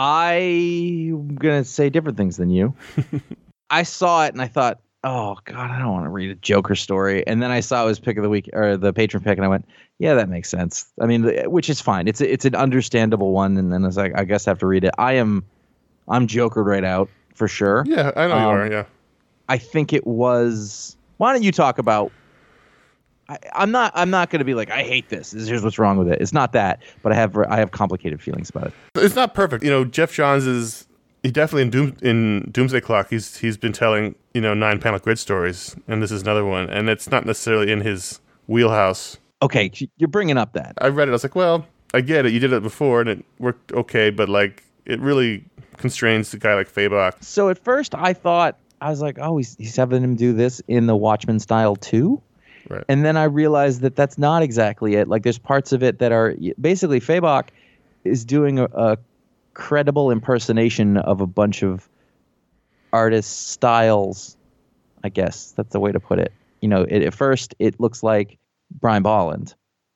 I'm going to say different things than you. I saw it, and I thought, oh, God, I don't want to read a Joker story. And then I saw it was pick of the week, or the patron pick, and I went, yeah, that makes sense. I mean, which is fine. It's an understandable one, and then I was like, I guess I have to read it. I'm Jokered right out, for sure. Yeah, I know you are, yeah. I think it was... Why don't you talk about... I'm not going to be like, I hate this. Here's what's wrong with it. It's not that, but I have complicated feelings about it. It's not perfect. Jeff Johns is... He definitely in Doomsday Clock, he's been telling 9-panel grid stories, and this is another one, and it's not necessarily in his wheelhouse. Okay, you're bringing up that. I read it. I was like, well, I get it. You did it before, and it worked okay, but it really constrains a guy like Fabok. So at first, I was like, oh, he's having him do this in the Watchmen style too, right? And then I realized that that's not exactly it. There's parts of it that are basically Fabok is doing a credible impersonation of a bunch of artist styles. I guess that's the way to put it. At first it looks like Brian Bolland,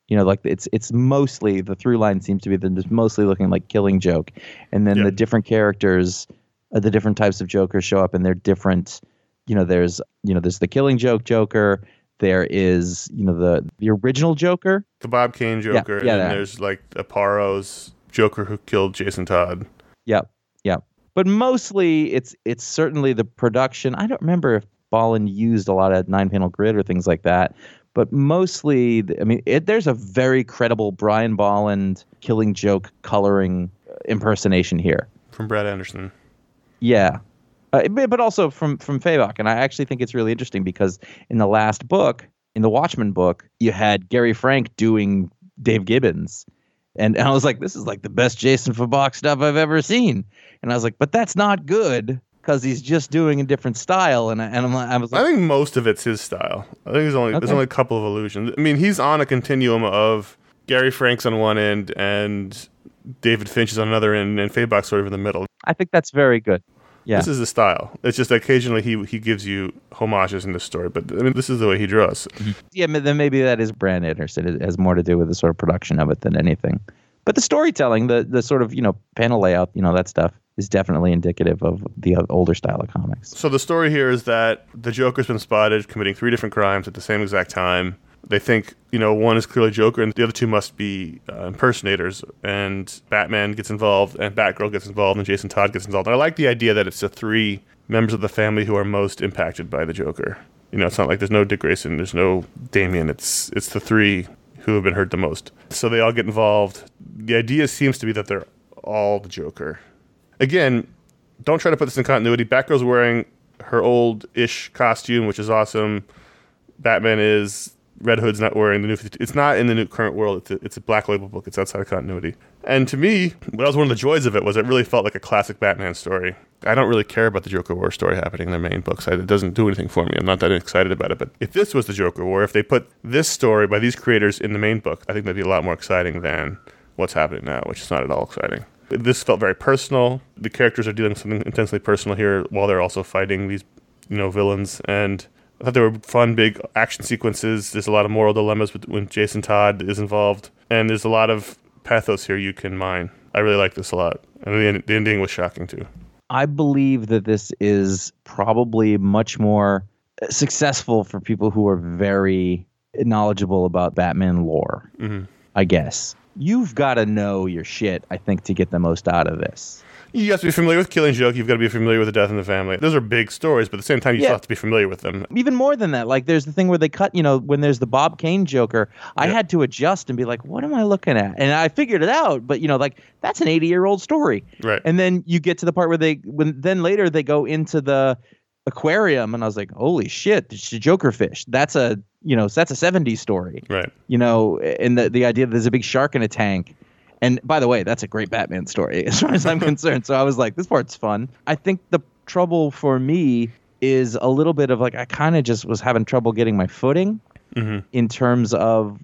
You know, like it's mostly the through line seems to be that it's mostly looking like Killing Joke, and then the different characters, the different types of Jokers show up, and they're different. There's the Killing Joke Joker. There is the original Joker, the Bob Kane Joker, and then there's like Aparo's Joker who killed Jason Todd. Yep. But mostly it's certainly the production. I don't remember if Bolland used a lot of 9-panel grid or things like that. But mostly, there's a very credible Brian Bolland Killing Joke coloring impersonation here. From Brad Anderson. Yeah. But also from Fabok. And I actually think it's really interesting because in the last book, in the Watchmen book, you had Gary Frank doing Dave Gibbons. And I was like, this is like the best Jason Fabok stuff I've ever seen. And I was like, but that's not good because he's just doing a different style. And I was like, I think most of it's his style. I think there's only a couple of illusions. I mean, he's on a continuum of Gary Frank's on one end and David Finch is on another end, and Fabok's sort of in the middle. I think that's very good. Yeah. This is the style. It's just occasionally he gives you homages in this story, but I mean, this is the way he draws. Yeah, then maybe that is Brad Anderson. It has more to do with the sort of production of it than anything. But the storytelling, the sort of, panel layout, that stuff is definitely indicative of the older style of comics. So the story here is that the Joker's been spotted committing 3 different crimes at the same exact time. They think, one is clearly Joker and the other 2 must be impersonators. And Batman gets involved and Batgirl gets involved and Jason Todd gets involved. And I like the idea that it's the 3 members of the family who are most impacted by the Joker. It's not like there's no Dick Grayson, there's no Damian. It's the 3 who have been hurt the most. So they all get involved. The idea seems to be that they're all the Joker. Again, don't try to put this in continuity. Batgirl's wearing her old-ish costume, which is awesome. Batman is. Red Hood's not wearing the new 52. It's not in the new current world. It's a Black Label book. It's outside of continuity. And to me, what was one of the joys of it was it really felt like a classic Batman story. I don't really care about the Joker War story happening in their main books. It doesn't do anything for me. I'm not that excited about it. But if this was the Joker War, if they put this story by these creators in the main book, I think that'd be a lot more exciting than what's happening now, which is not at all exciting. This felt very personal. The characters are doing something intensely personal here while they're also fighting these, villains. And I thought they were fun, big action sequences. There's a lot of moral dilemmas when Jason Todd is involved. And there's a lot of pathos here you can mine. I really like this a lot. And the ending was shocking, too. I believe that this is probably much more successful for people who are very knowledgeable about Batman lore, I guess. You've got to know your shit, I think, to get the most out of this. You have to be familiar with Killing Joke. You've got to be familiar with The Death in the Family. Those are big stories, but at the same time, you still have to be familiar with them. Even more than that, like there's the thing where they cut, when there's the Bob Kane Joker, I had to adjust and be like, what am I looking at? And I figured it out, but that's an 80-year-old story. Right. And then you get to the part where then later they go into the aquarium and I was like, holy shit, it's a Joker fish. That's a 70s story. Right. And the idea that there's a big shark in a tank. And by the way, that's a great Batman story as far as I'm concerned. So I was like, this part's fun. I think the trouble for me is a little bit of I kind of just was having trouble getting my footing in terms of,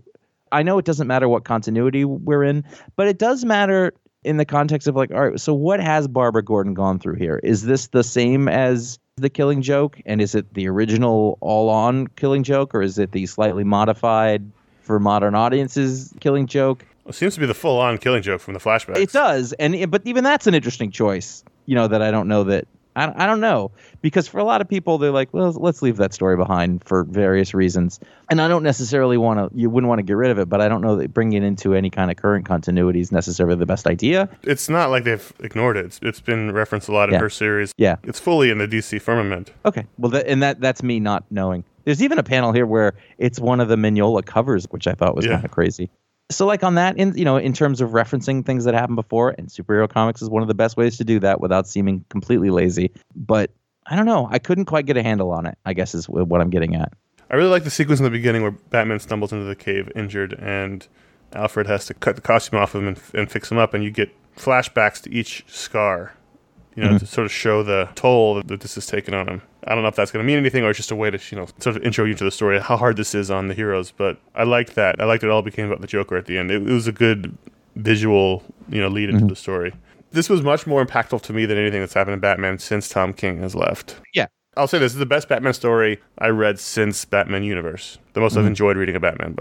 I know it doesn't matter what continuity we're in, but it does matter in the context of all right, so what has Barbara Gordon gone through here? Is this the same as the Killing Joke? And is it the original all-on Killing Joke, or is it the slightly modified for modern audiences Killing Joke? It seems to be the full-on Killing Joke from the flashbacks. It does, but even that's an interesting choice. That I don't know that I don't know, because for a lot of people they're like, well, let's leave that story behind for various reasons, and I don't necessarily you wouldn't want to get rid of it, but I don't know that bringing it into any kind of current continuity is necessarily the best idea. It's not like they've ignored it. It's been referenced a lot in her series. Yeah, it's fully in the DC firmament. Okay, well, that's me not knowing. There's even a panel here where it's one of the Mignola covers, which I thought was kind of crazy. So on that, in terms of referencing things that happened before, and superhero comics is one of the best ways to do that without seeming completely lazy. But I don't know. I couldn't quite get a handle on it, I guess is what I'm getting at. I really like the sequence in the beginning where Batman stumbles into the cave injured and Alfred has to cut the costume off of him and fix him up. And you get flashbacks to each scar, to sort of show the toll that this has taken on him. I don't know if that's going to mean anything or it's just a way to, sort of intro you to the story, how hard this is on the heroes. But I liked that. I liked it all became about the Joker at the end. It was a good visual, lead into the story. This was much more impactful to me than anything that's happened in Batman since Tom King has left. Yeah. I'll say this is the best Batman story I read since Batman Universe. The most I've enjoyed reading a Batman book.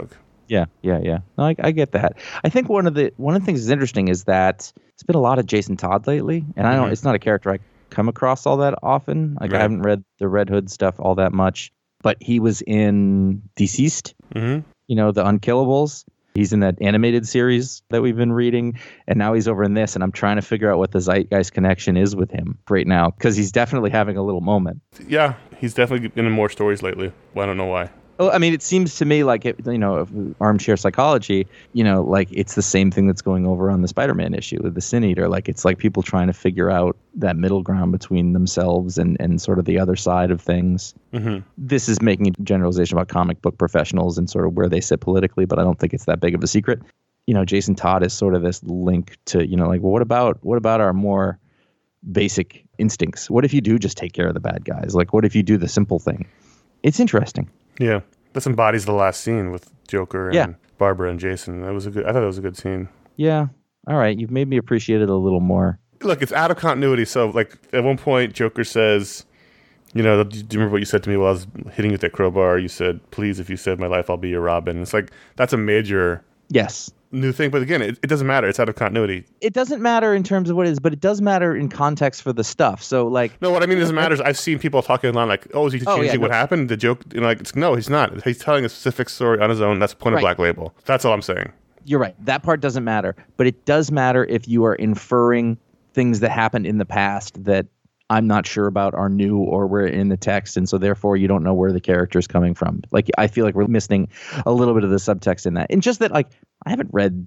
Yeah. No, I get that. I think one of the things that's interesting is that it's been a lot of Jason Todd lately, and I don't. It's not a character I come across all that often. Like, I haven't read the Red Hood stuff all that much, but he was in Deceased. The Unkillables. He's in that animated series that we've been reading, and now he's over in this, and I'm trying to figure out what the Zeitgeist connection is with him right now, because he's definitely having a little moment. Yeah, he's definitely been in more stories lately. Well, I don't know why. Well, I mean, it seems to me like, armchair psychology, like it's the same thing that's going over on the Spider-Man issue with the Sin Eater. Like, it's like people trying to figure out that middle ground between themselves and sort of the other side of things. This is making a generalization about comic book professionals and sort of where they sit politically, but I don't think it's that big of a secret. Jason Todd is sort of this link to, like, well, what about our more basic instincts? What if you do just take care of the bad guys? Like, what if you do the simple thing? It's interesting. Yeah, this embodies the last scene with Joker and Barbara and Jason. I thought that was a good scene. Yeah. All right. You've made me appreciate it a little more. Look, it's out of continuity. So, like, at one point, Joker says, do you remember what you said to me while I was hitting you with that crowbar? You said, please, if you save my life, I'll be your Robin. It's like, that's a major new thing. But again, it doesn't matter. It's out of continuity. It doesn't matter in terms of what it is, but it does matter in context for the stuff. So, like... No, what I mean is it matters. I've seen people talking online like, oh, is he changing what happened? The joke... no, he's not. He's telling a specific story on his own. That's the point of Black Label. That's all I'm saying. You're right. That part doesn't matter. But it does matter if you are inferring things that happened in the past that I'm not sure about are new or were in the text, and so therefore you don't know where the character is coming from. Like, I feel like we're missing a little bit of the subtext in that. And just that, like, I haven't read...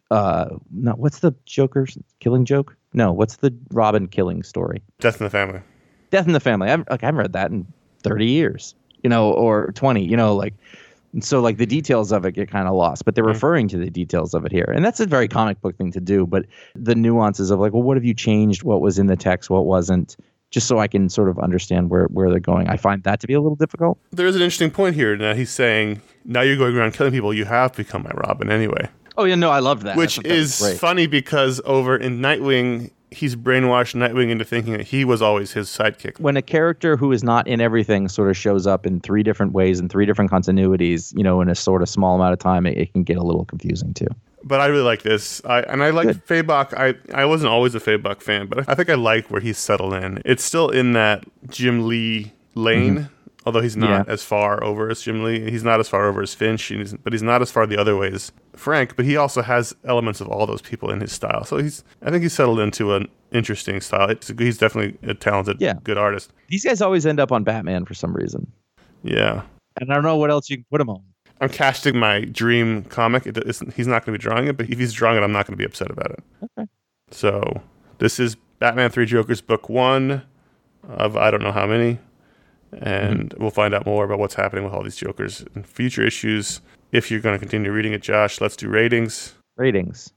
what's the Joker's killing joke? No, what's the Robin killing story? Death in the Family. Death in the Family. I haven't read that in 30 years, or 20, and so, like, the details of it get kind of lost, but they're referring to the details of it here. And that's a very comic book thing to do, but the nuances of, like, well, what have you changed? What was in the text? What wasn't? Just so I can sort of understand where they're going. I find that to be a little difficult. There's an interesting point here. Now he's saying, now you're going around killing people. You have become my Robin anyway. Oh, yeah, no, I loved that. Which is funny because over in Nightwing, he's brainwashed Nightwing into thinking that he was always his sidekick. When a character who is not in everything sort of shows up in 3 different ways and 3 different continuities, in a sort of small amount of time, it can get a little confusing too. But I really like this. I like Fabok. I wasn't always a Fabok fan, but I think I like where he's settled in. It's still in that Jim Lee lane, although he's not as far over as Jim Lee. He's not as far over as Finch, but he's not as far the other way as Frank. But he also has elements of all those people in his style. So I think he's settled into an interesting style. He's definitely a talented, good artist. These guys always end up on Batman for some reason. Yeah. And I don't know what else you can put him on. I'm casting my dream comic. He's not going to be drawing it, but if he's drawing it, I'm not going to be upset about it. Okay. So this is Batman 3 Jokers book 1 of I don't know how many. And we'll find out more about what's happening with all these Jokers in future issues. If you're going to continue reading it, Josh, let's do ratings. Ratings.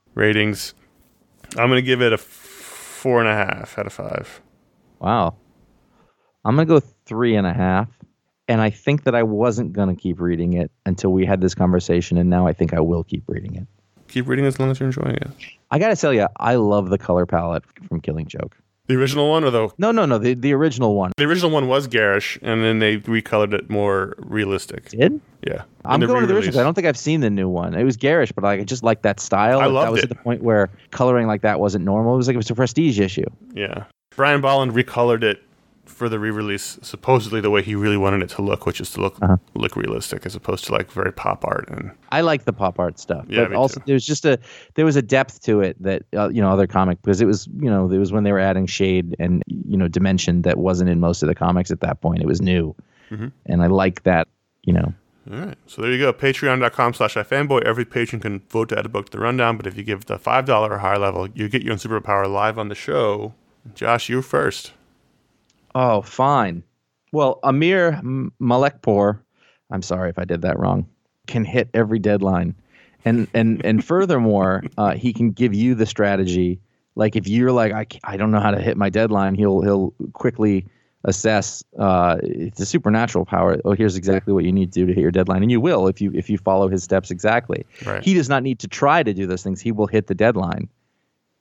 I'm going to give it a 4.5 out of 5. Wow. I'm going to go 3.5. And I think that I wasn't going to keep reading it until we had this conversation, and now I think I will keep reading it. Keep reading as long as you're enjoying it. I got to tell you, I love the color palette from Killing Joke. The original one or the... No, the original one. The original one was garish, and then they recolored it more realistic. Did? Yeah. I'm going to the original. I don't think I've seen the new one. It was garish, but I just like that style. I loved it. That was at the point where coloring like that wasn't normal. It was a prestige issue. Yeah. Brian Bolland recolored it for the re-release, supposedly the way he really wanted it to look, which is to look realistic as opposed to like very pop art. And I like the pop art stuff, yeah, but also there was a depth to it that other comic, because it was when they were adding shade and dimension that wasn't in most of the comics at that point. It was new, and I like that. All right, so there you go. Patreon.com/ifanboy. Every patron can vote to add a book to the rundown, but if you give the $5 or higher level, you get your own superpower live on the show. Josh, you first. Oh, fine. Well, Amir Malekpour, I'm sorry if I did that wrong, can hit every deadline. And furthermore, he can give you the strategy. Like if you're like, I don't know how to hit my deadline, he'll quickly assess. It's a supernatural power. Oh, here's exactly what you need to do to hit your deadline. And you will if you follow his steps exactly. Right. He does not need to try to do those things. He will hit the deadline.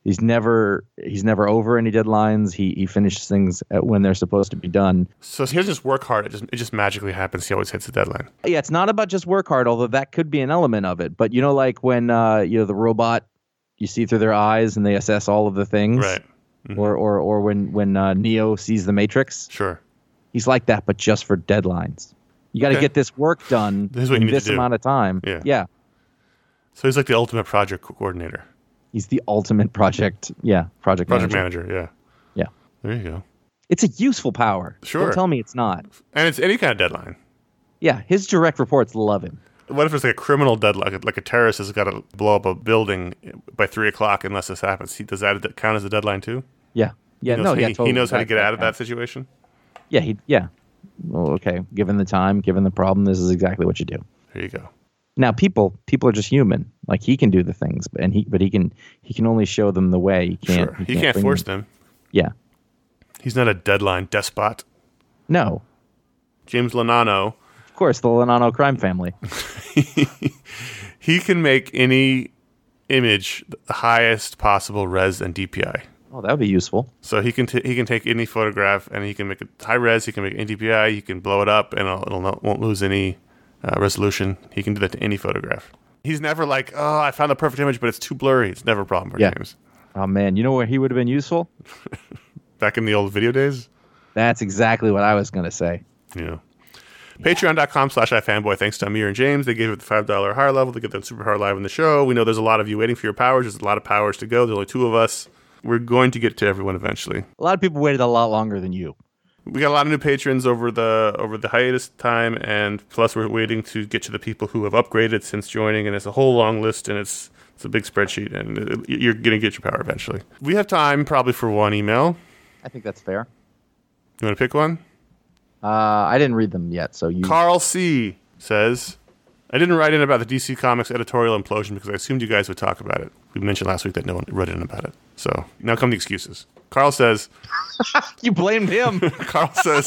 He's never over any deadlines. He finishes things when they're supposed to be done. So he doesn't just work hard. It just magically happens. He always hits the deadline. Yeah, it's not about just work hard, although that could be an element of it. But like when the robot, you see through their eyes and they assess all of the things, Right? Mm-hmm. Or when Neo sees the Matrix, Sure. he's like that, but just for deadlines. You got to get this work done This is what you in need to this do. amount of time. Yeah. So he's like the ultimate project coordinator. He's the ultimate project Manager, yeah. Yeah. There you go. It's a useful power. Sure. Don't tell me it's not. And it's any kind of deadline. Yeah, his direct reports love him. What if it's like a criminal deadline, like a terrorist has got to blow up a building by 3:00 unless this happens? Does that count as a deadline too? Yeah. Yeah. Totally. He knows how to get out of that situation. Yeah. Yeah. Well, okay. Given the time, given the problem, this is exactly what you do. There you go. Now, people are just human. Like he can do the things, but he can only show them the way. He can't. Sure. He can't force them. Yeah. He's not a deadline despot. No. James Lanano. Of course, the Lanano crime family. He can make any image the highest possible res and DPI. Oh, that would be useful. So he can take any photograph and he can make it high res. He can make it in DPI. He can blow it up and won't lose any resolution. He can do that to any photograph. He's never like, oh, I found the perfect image, but it's too blurry. It's never a problem for James. Oh man, you know where he would have been useful? Back in the old video days. That's exactly what I was going to say. Yeah. Patreon.com/ifanboy. Thanks to Amir and James. They gave it the $5 higher level to get them super hard live in the show. We know there's a lot of you waiting for your powers. There's a lot of powers to go. There's only 2 of us. We're going to get to everyone eventually. A lot of people waited a lot longer than you. We got a lot of new patrons over the hiatus time, and plus we're waiting to get to the people who have upgraded since joining, and it's a whole long list, and it's a big spreadsheet, and you're going to get your power eventually. We have time probably for one email. I think that's fair. You want to pick one? I didn't read them yet, so you... Carl C. says, I didn't write in about the DC Comics editorial implosion because I assumed you guys would talk about it. We mentioned last week that no one wrote in about it. So now come the excuses. Carl says... You blamed him. Carl says,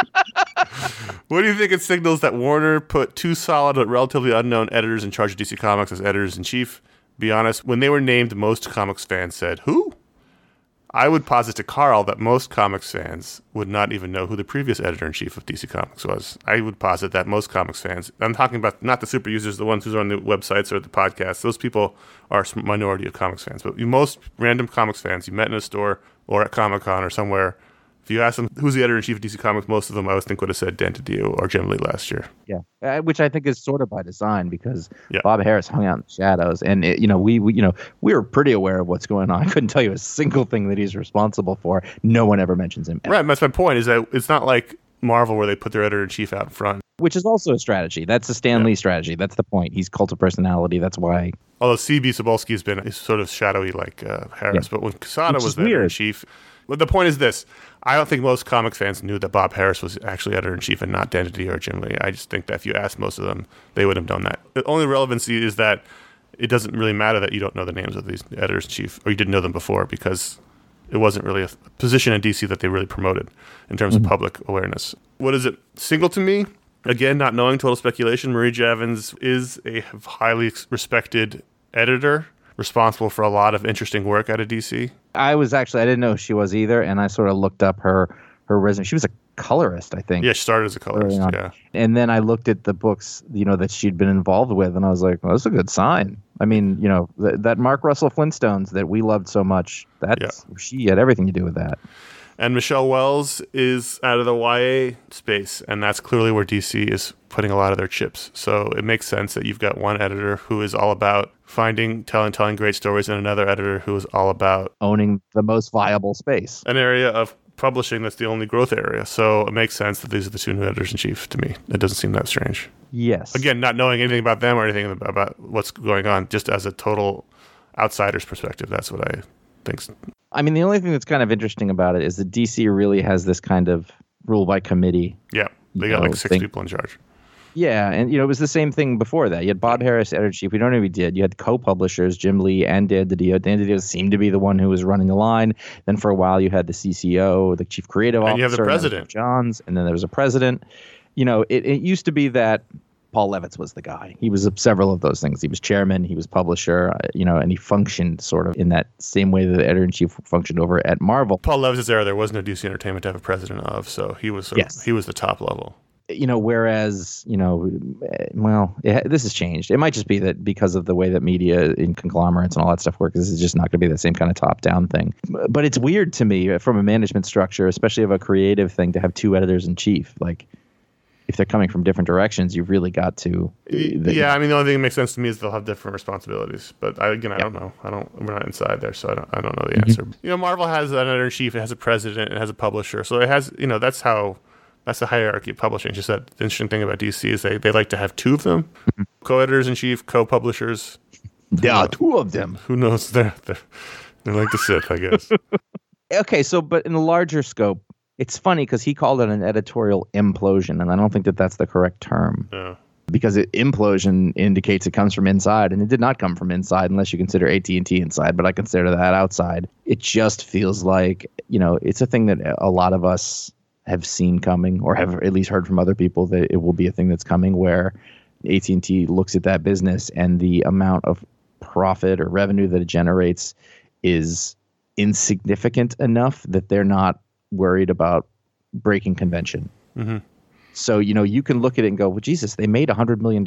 what do you think it signals that Warner put 2 solid but relatively unknown editors in charge of DC Comics as editors-in-chief? Be honest, when they were named, most comics fans said, who? I would posit to Carl that most comics fans would not even know who the previous editor-in-chief of DC Comics was. I would posit that most comics fans, I'm talking about not the super users, the ones who are on the websites or the podcasts, those people are a minority of comics fans. But most random comics fans you met in a store or at Comic-Con or somewhere, if you ask them who's the editor-in-chief of DC Comics, most of them I would think would have said Dan DiDio or Jim Lee last year. Yeah, which I think is sort of by design because Bob Harris hung out in the shadows, and we were pretty aware of what's going on. I couldn't tell you a single thing that he's responsible for. No one ever mentions him. Right, that's my point. Is that it's not like Marvel where they put their editor-in-chief out in front, which is also a strategy. That's a Stan Lee strategy. That's the point. He's cult of personality. That's why. Although C.B. Cebulski has been sort of shadowy like Harris, but when Quesada was the editor-in-chief. But the point is this. I don't think most comics fans knew that Bob Harris was actually editor-in-chief and not Dan DiDio or Jim Lee. I just think that if you asked most of them, they would have known that. The only relevancy is that it doesn't really matter that you don't know the names of these editors-in-chief, or you didn't know them before, because it wasn't really a position in DC that they really promoted in terms of public awareness. What does it signal to me? Again, not knowing, total speculation. Marie Javins is a highly respected editor, responsible for a lot of interesting work out of DC. I didn't know who she was either, and I sort of looked up her resume. She was a colorist, I think. Yeah, she started as a colorist, yeah. And then I looked at the books, that she'd been involved with, and I was like, well, that's a good sign. I mean, that Mark Russell Flintstones that we loved so much, she had everything to do with that. And Michelle Wells is out of the YA space, and that's clearly where DC is putting a lot of their chips. So it makes sense that you've got one editor who is all about telling great stories, and another editor who is all about owning the most viable space. An area of publishing that's the only growth area. So it makes sense that these are the 2 new editors-in-chief to me. It doesn't seem that strange. Yes. Again, not knowing anything about them or anything about what's going on, just as a total outsider's perspective, that's what I think. I mean, the only thing that's kind of interesting about it is that DC really has this kind of rule by committee. Yeah, they got like 6 people in charge. Yeah, and it was the same thing before that. You had Bob Harris, editor-in-chief. We don't know if he did. You had co-publishers, Jim Lee and Dan DiDio. Dan DiDio seemed to be the one who was running the line. Then for a while, you had the CCO, the chief creative officer. And you have the president. Johns, and then there was a president. It used to be that Paul Levitz was the guy. He was several of those things. He was chairman, he was publisher, and he functioned sort of in that same way that the editor-in-chief functioned over at Marvel. Paul Levitz's era, there was no DC Entertainment to have a president of, so he was he was the top level. Whereas, this has changed. It might just be that because of the way that media in conglomerates and all that stuff works, this is just not going to be the same kind of top-down thing. But it's weird to me from a management structure, especially of a creative thing, to have two editors-in-chief. Like, if they're coming from different directions, you've really got to. The only thing that makes sense to me is they'll have different responsibilities. But I don't know. We're not inside there, so I don't know the answer. Marvel has an editor-in-chief, it has a president, it has a publisher. So it has, that's the hierarchy of publishing. Just that the interesting thing about DC is they like to have two of them, co-editors-in-chief, co-publishers. There are two of them. Who knows? They're like the Sith, I guess. Okay, but in the larger scope, it's funny because he called it an editorial implosion, and I don't think that that's the correct term. Yeah. Because implosion indicates it comes from inside, and it did not come from inside unless you consider AT&T inside, but I consider that outside. It just feels like, it's a thing that a lot of us have seen coming, or have at least heard from other people that it will be a thing that's coming, where AT&T looks at that business and the amount of profit or revenue that it generates is insignificant enough that they're not worried about breaking convention. Mm-hmm. So, you can look at it and go, well, Jesus, they made $100 million,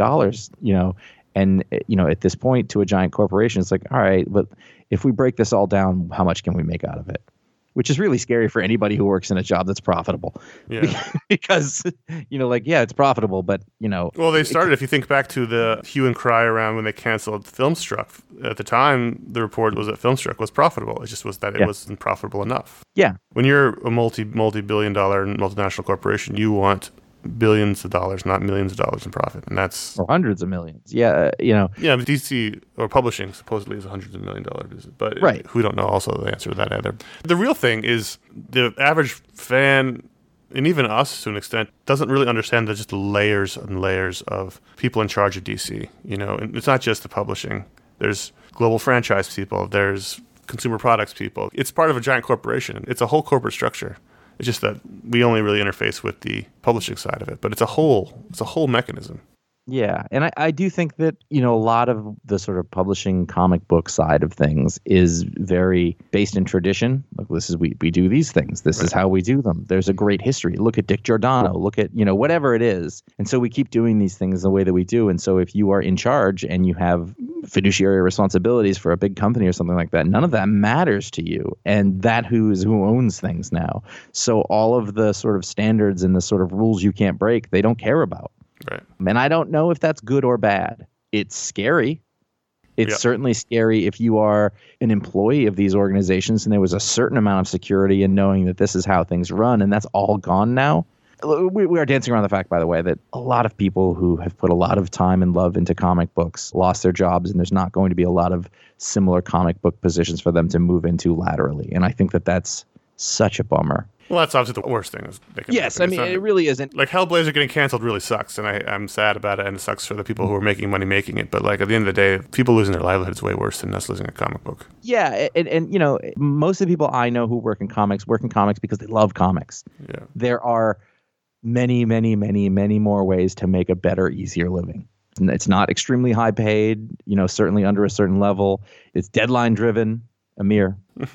and, at this point to a giant corporation, it's like, all right, but if we break this all down, how much can we make out of it? Which is really scary for anybody who works in a job that's profitable. Yeah. Because, it's profitable, but, Well, they started, if you think back to the hue and cry around when they canceled Filmstruck, at the time, the report was that Filmstruck was profitable. It just was that it wasn't profitable enough. Yeah. When you're a multi-billion dollar multinational corporation, you want billions of dollars, not millions of dollars in profit. And that's... Or hundreds of millions. Yeah, Yeah, but DC, or publishing, supposedly is a $hundreds of million business. But right. We don't know also the answer to that either. The real thing is the average fan, and even us to an extent, doesn't really understand the just layers and layers of people in charge of DC. And it's not just the publishing. There's global franchise people. There's consumer products people. It's part of a giant corporation. It's a whole corporate structure. It's just that we only really interface with the publishing side of it, but it's a whole mechanism. Yeah, and I do think that, a lot of the sort of publishing comic book side of things is very based in tradition. Like, this is, we do these things. This is how we do them. There's a great history. Look at Dick Giordano. Look at, whatever it is. And so we keep doing these things the way that we do. And so if you are in charge and you have fiduciary responsibilities for a big company or something like that, none of that matters to you. And that who owns things now. So all of the sort of standards and the sort of rules you can't break, they don't care about. Right. And I don't know if that's good or bad. It's scary. It's certainly scary if you are an employee of these organizations and there was a certain amount of security in knowing that this is how things run, and that's all gone now. We are dancing around the fact, by the way, that a lot of people who have put a lot of time and love into comic books lost their jobs, and there's not going to be a lot of similar comic book positions for them to move into laterally. And I think that that's such a bummer. Well, that's obviously the worst thing. Yes, I mean, it really isn't. Like, Hellblazer getting canceled really sucks, and I'm sad about it, and it sucks for the people who are making money making it. But, like, at the end of the day, people losing their livelihood is way worse than us losing a comic book. Yeah, and most of the people I know who work in comics because they love comics. Yeah. There are many, many, many, many more ways to make a better, easier living. It's not extremely high paid, certainly under a certain level. It's deadline driven, Amir.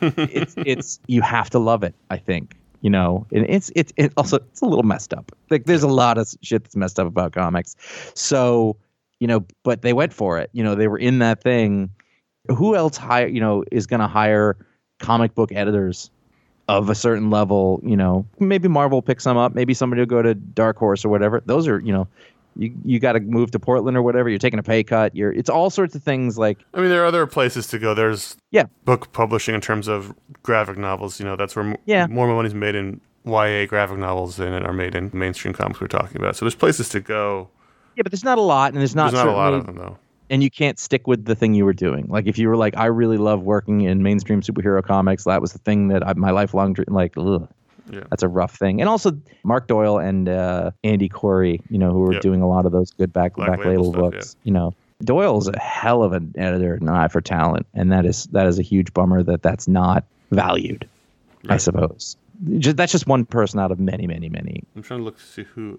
It's you have to love it, I think. And it's also a little messed up. Like, there's a lot of shit that's messed up about comics. So, but they went for it. They were in that thing. Who else is going to hire comic book editors of a certain level? Maybe Marvel picks some up. Maybe somebody will go to Dark Horse or whatever. Those are, you got to move to Portland or whatever. You're taking a pay cut. It's all sorts of things. Like, I mean, there are other places to go. There's book publishing in terms of graphic novels. That's where more money's made in YA graphic novels than are made in mainstream comics we're talking about. So there's places to go. Yeah, but there's not a lot, and there's not a lot of them, though. And you can't stick with the thing you were doing. Like, if you were like, I really love working in mainstream superhero comics, that was the thing that my lifelong dream, like, ugh. Yeah. That's a rough thing. And also Mark Doyle and Andy Corey, who were doing a lot of those good back label stuff, books. Yeah. Doyle's a hell of an editor, an eye for talent, and that is a huge bummer that's not valued. Right. I suppose. That's just one person out of many, many, many. I'm trying to look to see who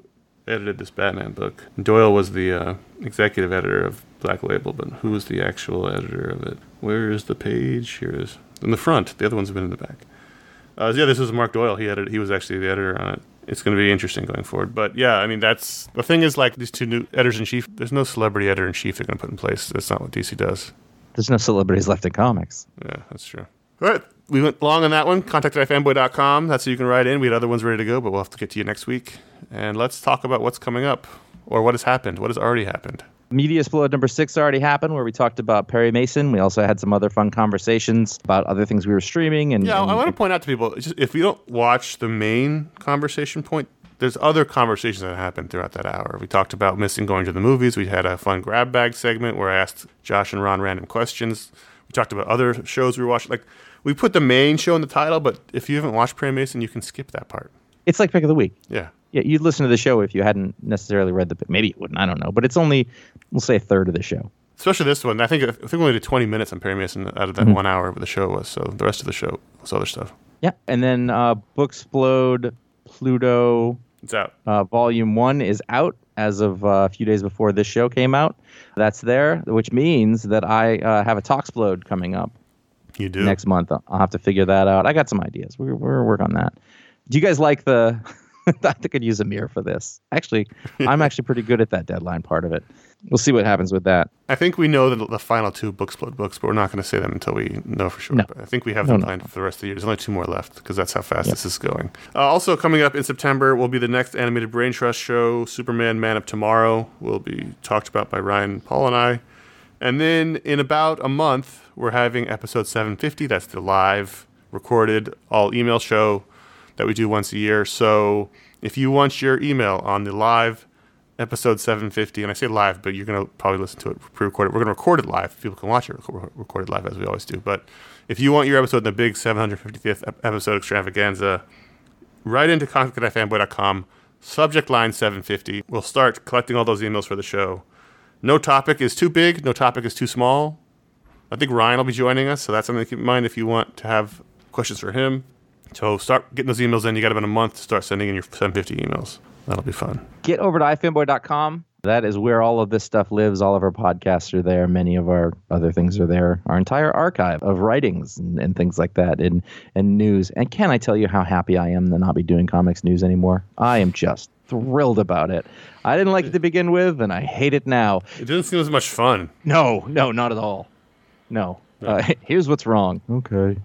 edited this Batman book. Doyle was the executive editor of Black Label, but who was the actual editor of it? Where is the page? Here it is. In the front. The other ones have been in the back. Yeah, this was Mark Doyle. He was actually the editor on it. It's going to be interesting going forward. But yeah, I mean, that's the thing is like these two new editors-in-chief, there's no celebrity editor-in-chief they're going to put in place. That's not what DC does. There's no celebrities left in comics. Yeah, that's true. All right. We went long on that one. Contact@ifanboy.com. That's how you can write in. We had other ones ready to go, but we'll have to get to you next week. And let's talk about what's coming up or what has happened. What has already happened? Media Explode number 6 already happened, where we talked about Perry Mason. We also had some other fun conversations about other things we were streaming. And I want to point out to people, if you don't watch the main conversation point, there's other conversations that happened throughout that hour. We talked about missing going to the movies. We had a fun grab bag segment where I asked Josh and Ron random questions. We talked about other shows we were watching. Like, we put the main show in the title, but if you haven't watched Perry Mason, you can skip that part. It's like Pick of the Week. Yeah. Yeah, you'd listen to the show if you hadn't necessarily read the... Maybe you wouldn't, I don't know. But it's only, we'll say, a third of the show. Especially this one. I think we only did 20 minutes on Perry Mason out of that 1 hour where the show was. So the rest of the show was other stuff. Yeah, and then Booksplode Pluto... It's out. Volume 1 is out as of a few days before this show came out. That's there, which means that I have a Talksplode coming up. You do? Next month. I'll have to figure that out. I got some ideas. We're working on that. Do you guys like the... I think I could use a mirror for this. Actually, I'm actually pretty good at that deadline part of it. We'll see what happens with that. I think we know the final 2 Booksplode books, but we're not going to say them until we know for sure. No. But I think we have them planned for the rest of the year. There's only 2 more left because that's how fast this is going. Also coming up in September will be the next Animated Brain Trust show, Superman Man of Tomorrow, will be talked about by Ryan, Paul, and I. And then in about a month, we're having episode 750. That's the live, recorded, all email show that we do once a year. So if you want your email on the live episode 750, and I say live, but you're going to probably listen to it pre-recorded. We're going to record it live. People can watch it recorded live, as we always do. But if you want your episode in the big 750th episode extravaganza, write into contact@ifanboy.com, subject line 750. We'll start collecting all those emails for the show. No topic is too big. No topic is too small. I think Ryan will be joining us, so that's something to keep in mind if you want to have questions for him. So start getting those emails in. You got about a month to start sending in your 750 emails. That'll be fun. Get over to ifanboy.com. That is where all of this stuff lives. All of our podcasts are there. Many of our other things are there. Our entire archive of writings and things like that and news. And can I tell you how happy I am to not be doing comics news anymore? I am just thrilled about it. I didn't like it to begin with, and I hate it now. It doesn't seem as much fun. No, not at all. No. Here's what's wrong. Okay.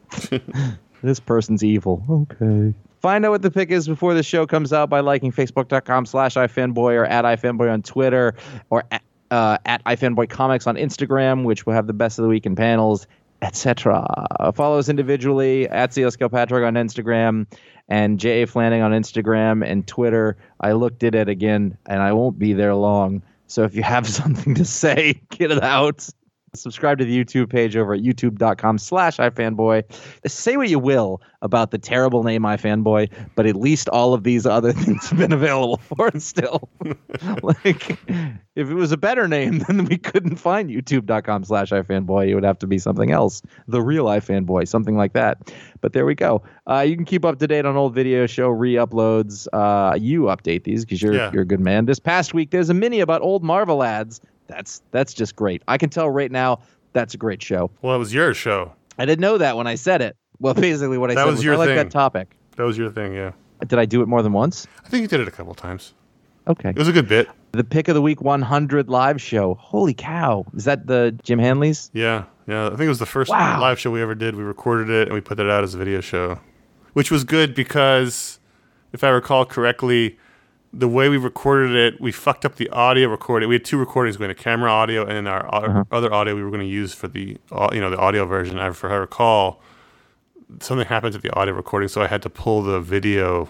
This person's evil. Okay. Find out what the pick is before the show comes out by liking facebook.com/ifanboy or @ifanboy on Twitter or at ifanboy comics on Instagram, which will have the best of the week in panels, etc. Follow us individually at CL Kilpatrick on Instagram and J.A. Flanning on Instagram and Twitter. I looked at it again, and I won't be there long. So if you have something to say, get it out. Subscribe to the YouTube page over at youtube.com/ifanboy. Say what you will about the terrible name iFanboy, but at least all of these other things have been available for it still. Like, if it was a better name, then we couldn't find youtube.com/ifanboy. It would have to be something else. The Real iFanboy, something like that. But there we go. You can keep up to date on old video show re-uploads. You update these because you're a good man. This past week, there's a mini about old Marvel ads. That's just great. I can tell right now that's a great show. Well, it was your show. I didn't know that when I said it. Well, basically what I said was I like that topic. That was your thing, yeah. Did I do it more than once? I think you did it a couple times. Okay. It was a good bit. The Pick of the Week 100 live show. Holy cow. Is that the Jim Hanley's? Yeah. I think it was the first live show we ever did. We recorded it and we put it out as a video show, which was good because, if I recall correctly, the way we recorded it, we fucked up the audio recording. We had 2 recordings going, a camera audio and our other audio we were going to use for the audio version. If I recall, something happened to the audio recording, so I had to pull the video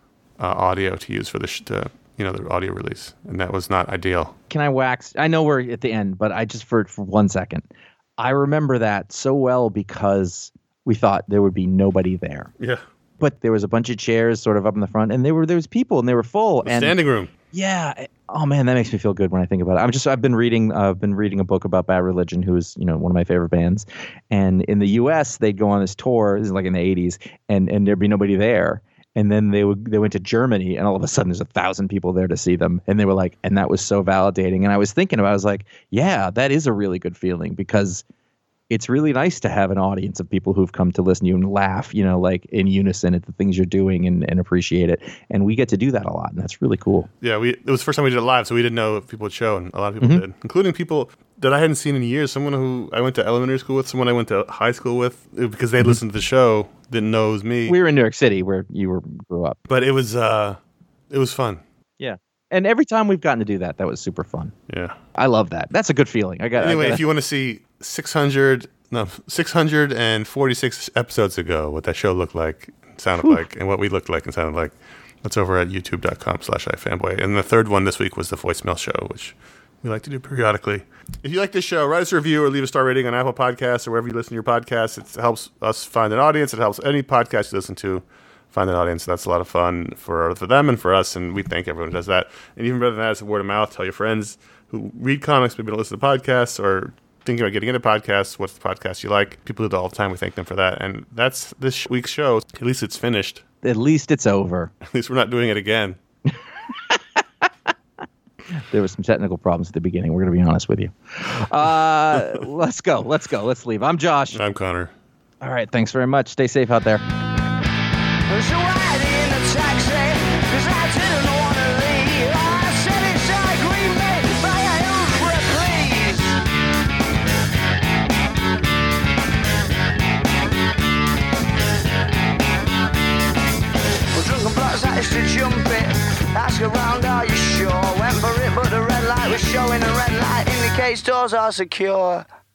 audio to use for the audio release, and that was not ideal. Can I wax? I know we're at the end, but I just for 1 second, I remember that so well because we thought there would be nobody there. Yeah. But there was a bunch of chairs sort of up in the front, and there was people, and they were full. And standing room. Yeah. Oh man, that makes me feel good when I think about it. I've been reading a book about Bad Religion, who is one of my favorite bands, and in the U.S. they'd go on this tour. This is like in the '80s, and there'd be nobody there, And then they went to Germany, and all of a sudden there's 1,000 people there to see them. And they were like, and that was so validating. And I was thinking about it, I was like, yeah, that is a really good feeling, because it's really nice to have an audience of people who've come to listen to you and laugh, like in unison at the things you're doing and appreciate it. And we get to do that a lot, and that's really cool. Yeah, it was the first time we did it live, so we didn't know if people would show, and a lot of people did, including people that I hadn't seen in years. Someone who I went to elementary school with, someone I went to high school with, because they'd listened to the show, didn't know it was me. We were in New York City, where you grew up. But it was fun. Yeah. And every time we've gotten to do that, that was super fun. Yeah. I love that. That's a good feeling. Anyway, if you want to see 646 episodes ago what that show looked like, sounded like, and what we looked like and sounded like, that's over at youtube.com/ifanboy. And the third one this week was the voicemail show, which we like to do periodically. If you like this show, write us a review or leave a star rating on Apple Podcasts or wherever you listen to your podcasts. It helps us find an audience. It helps any podcast you listen to find an audience. That's a lot of fun for them and for us, and we thank everyone who does that. And even better than that, it's word of mouth. Tell your friends who read comics, maybe don't listen to podcasts, or thinking about getting into podcasts. What's the podcast you like? People do that all the time. We thank them for that. And that's this week's show. At least it's finished. At least it's over. At least we're not doing it again. There were some technical problems at the beginning. We're going to be honest with you. Let's go. Let's leave. I'm Josh. I'm Connor. All right. Thanks very much. Stay safe out there. So I in a taxi, 'cause I didn't want to leave. I said it's like remade by a huge reprise. Well, drunken blocks that is to jump it. Ask around, are you sure? Went for it, but the red light was showing. The red light indicates doors are secure.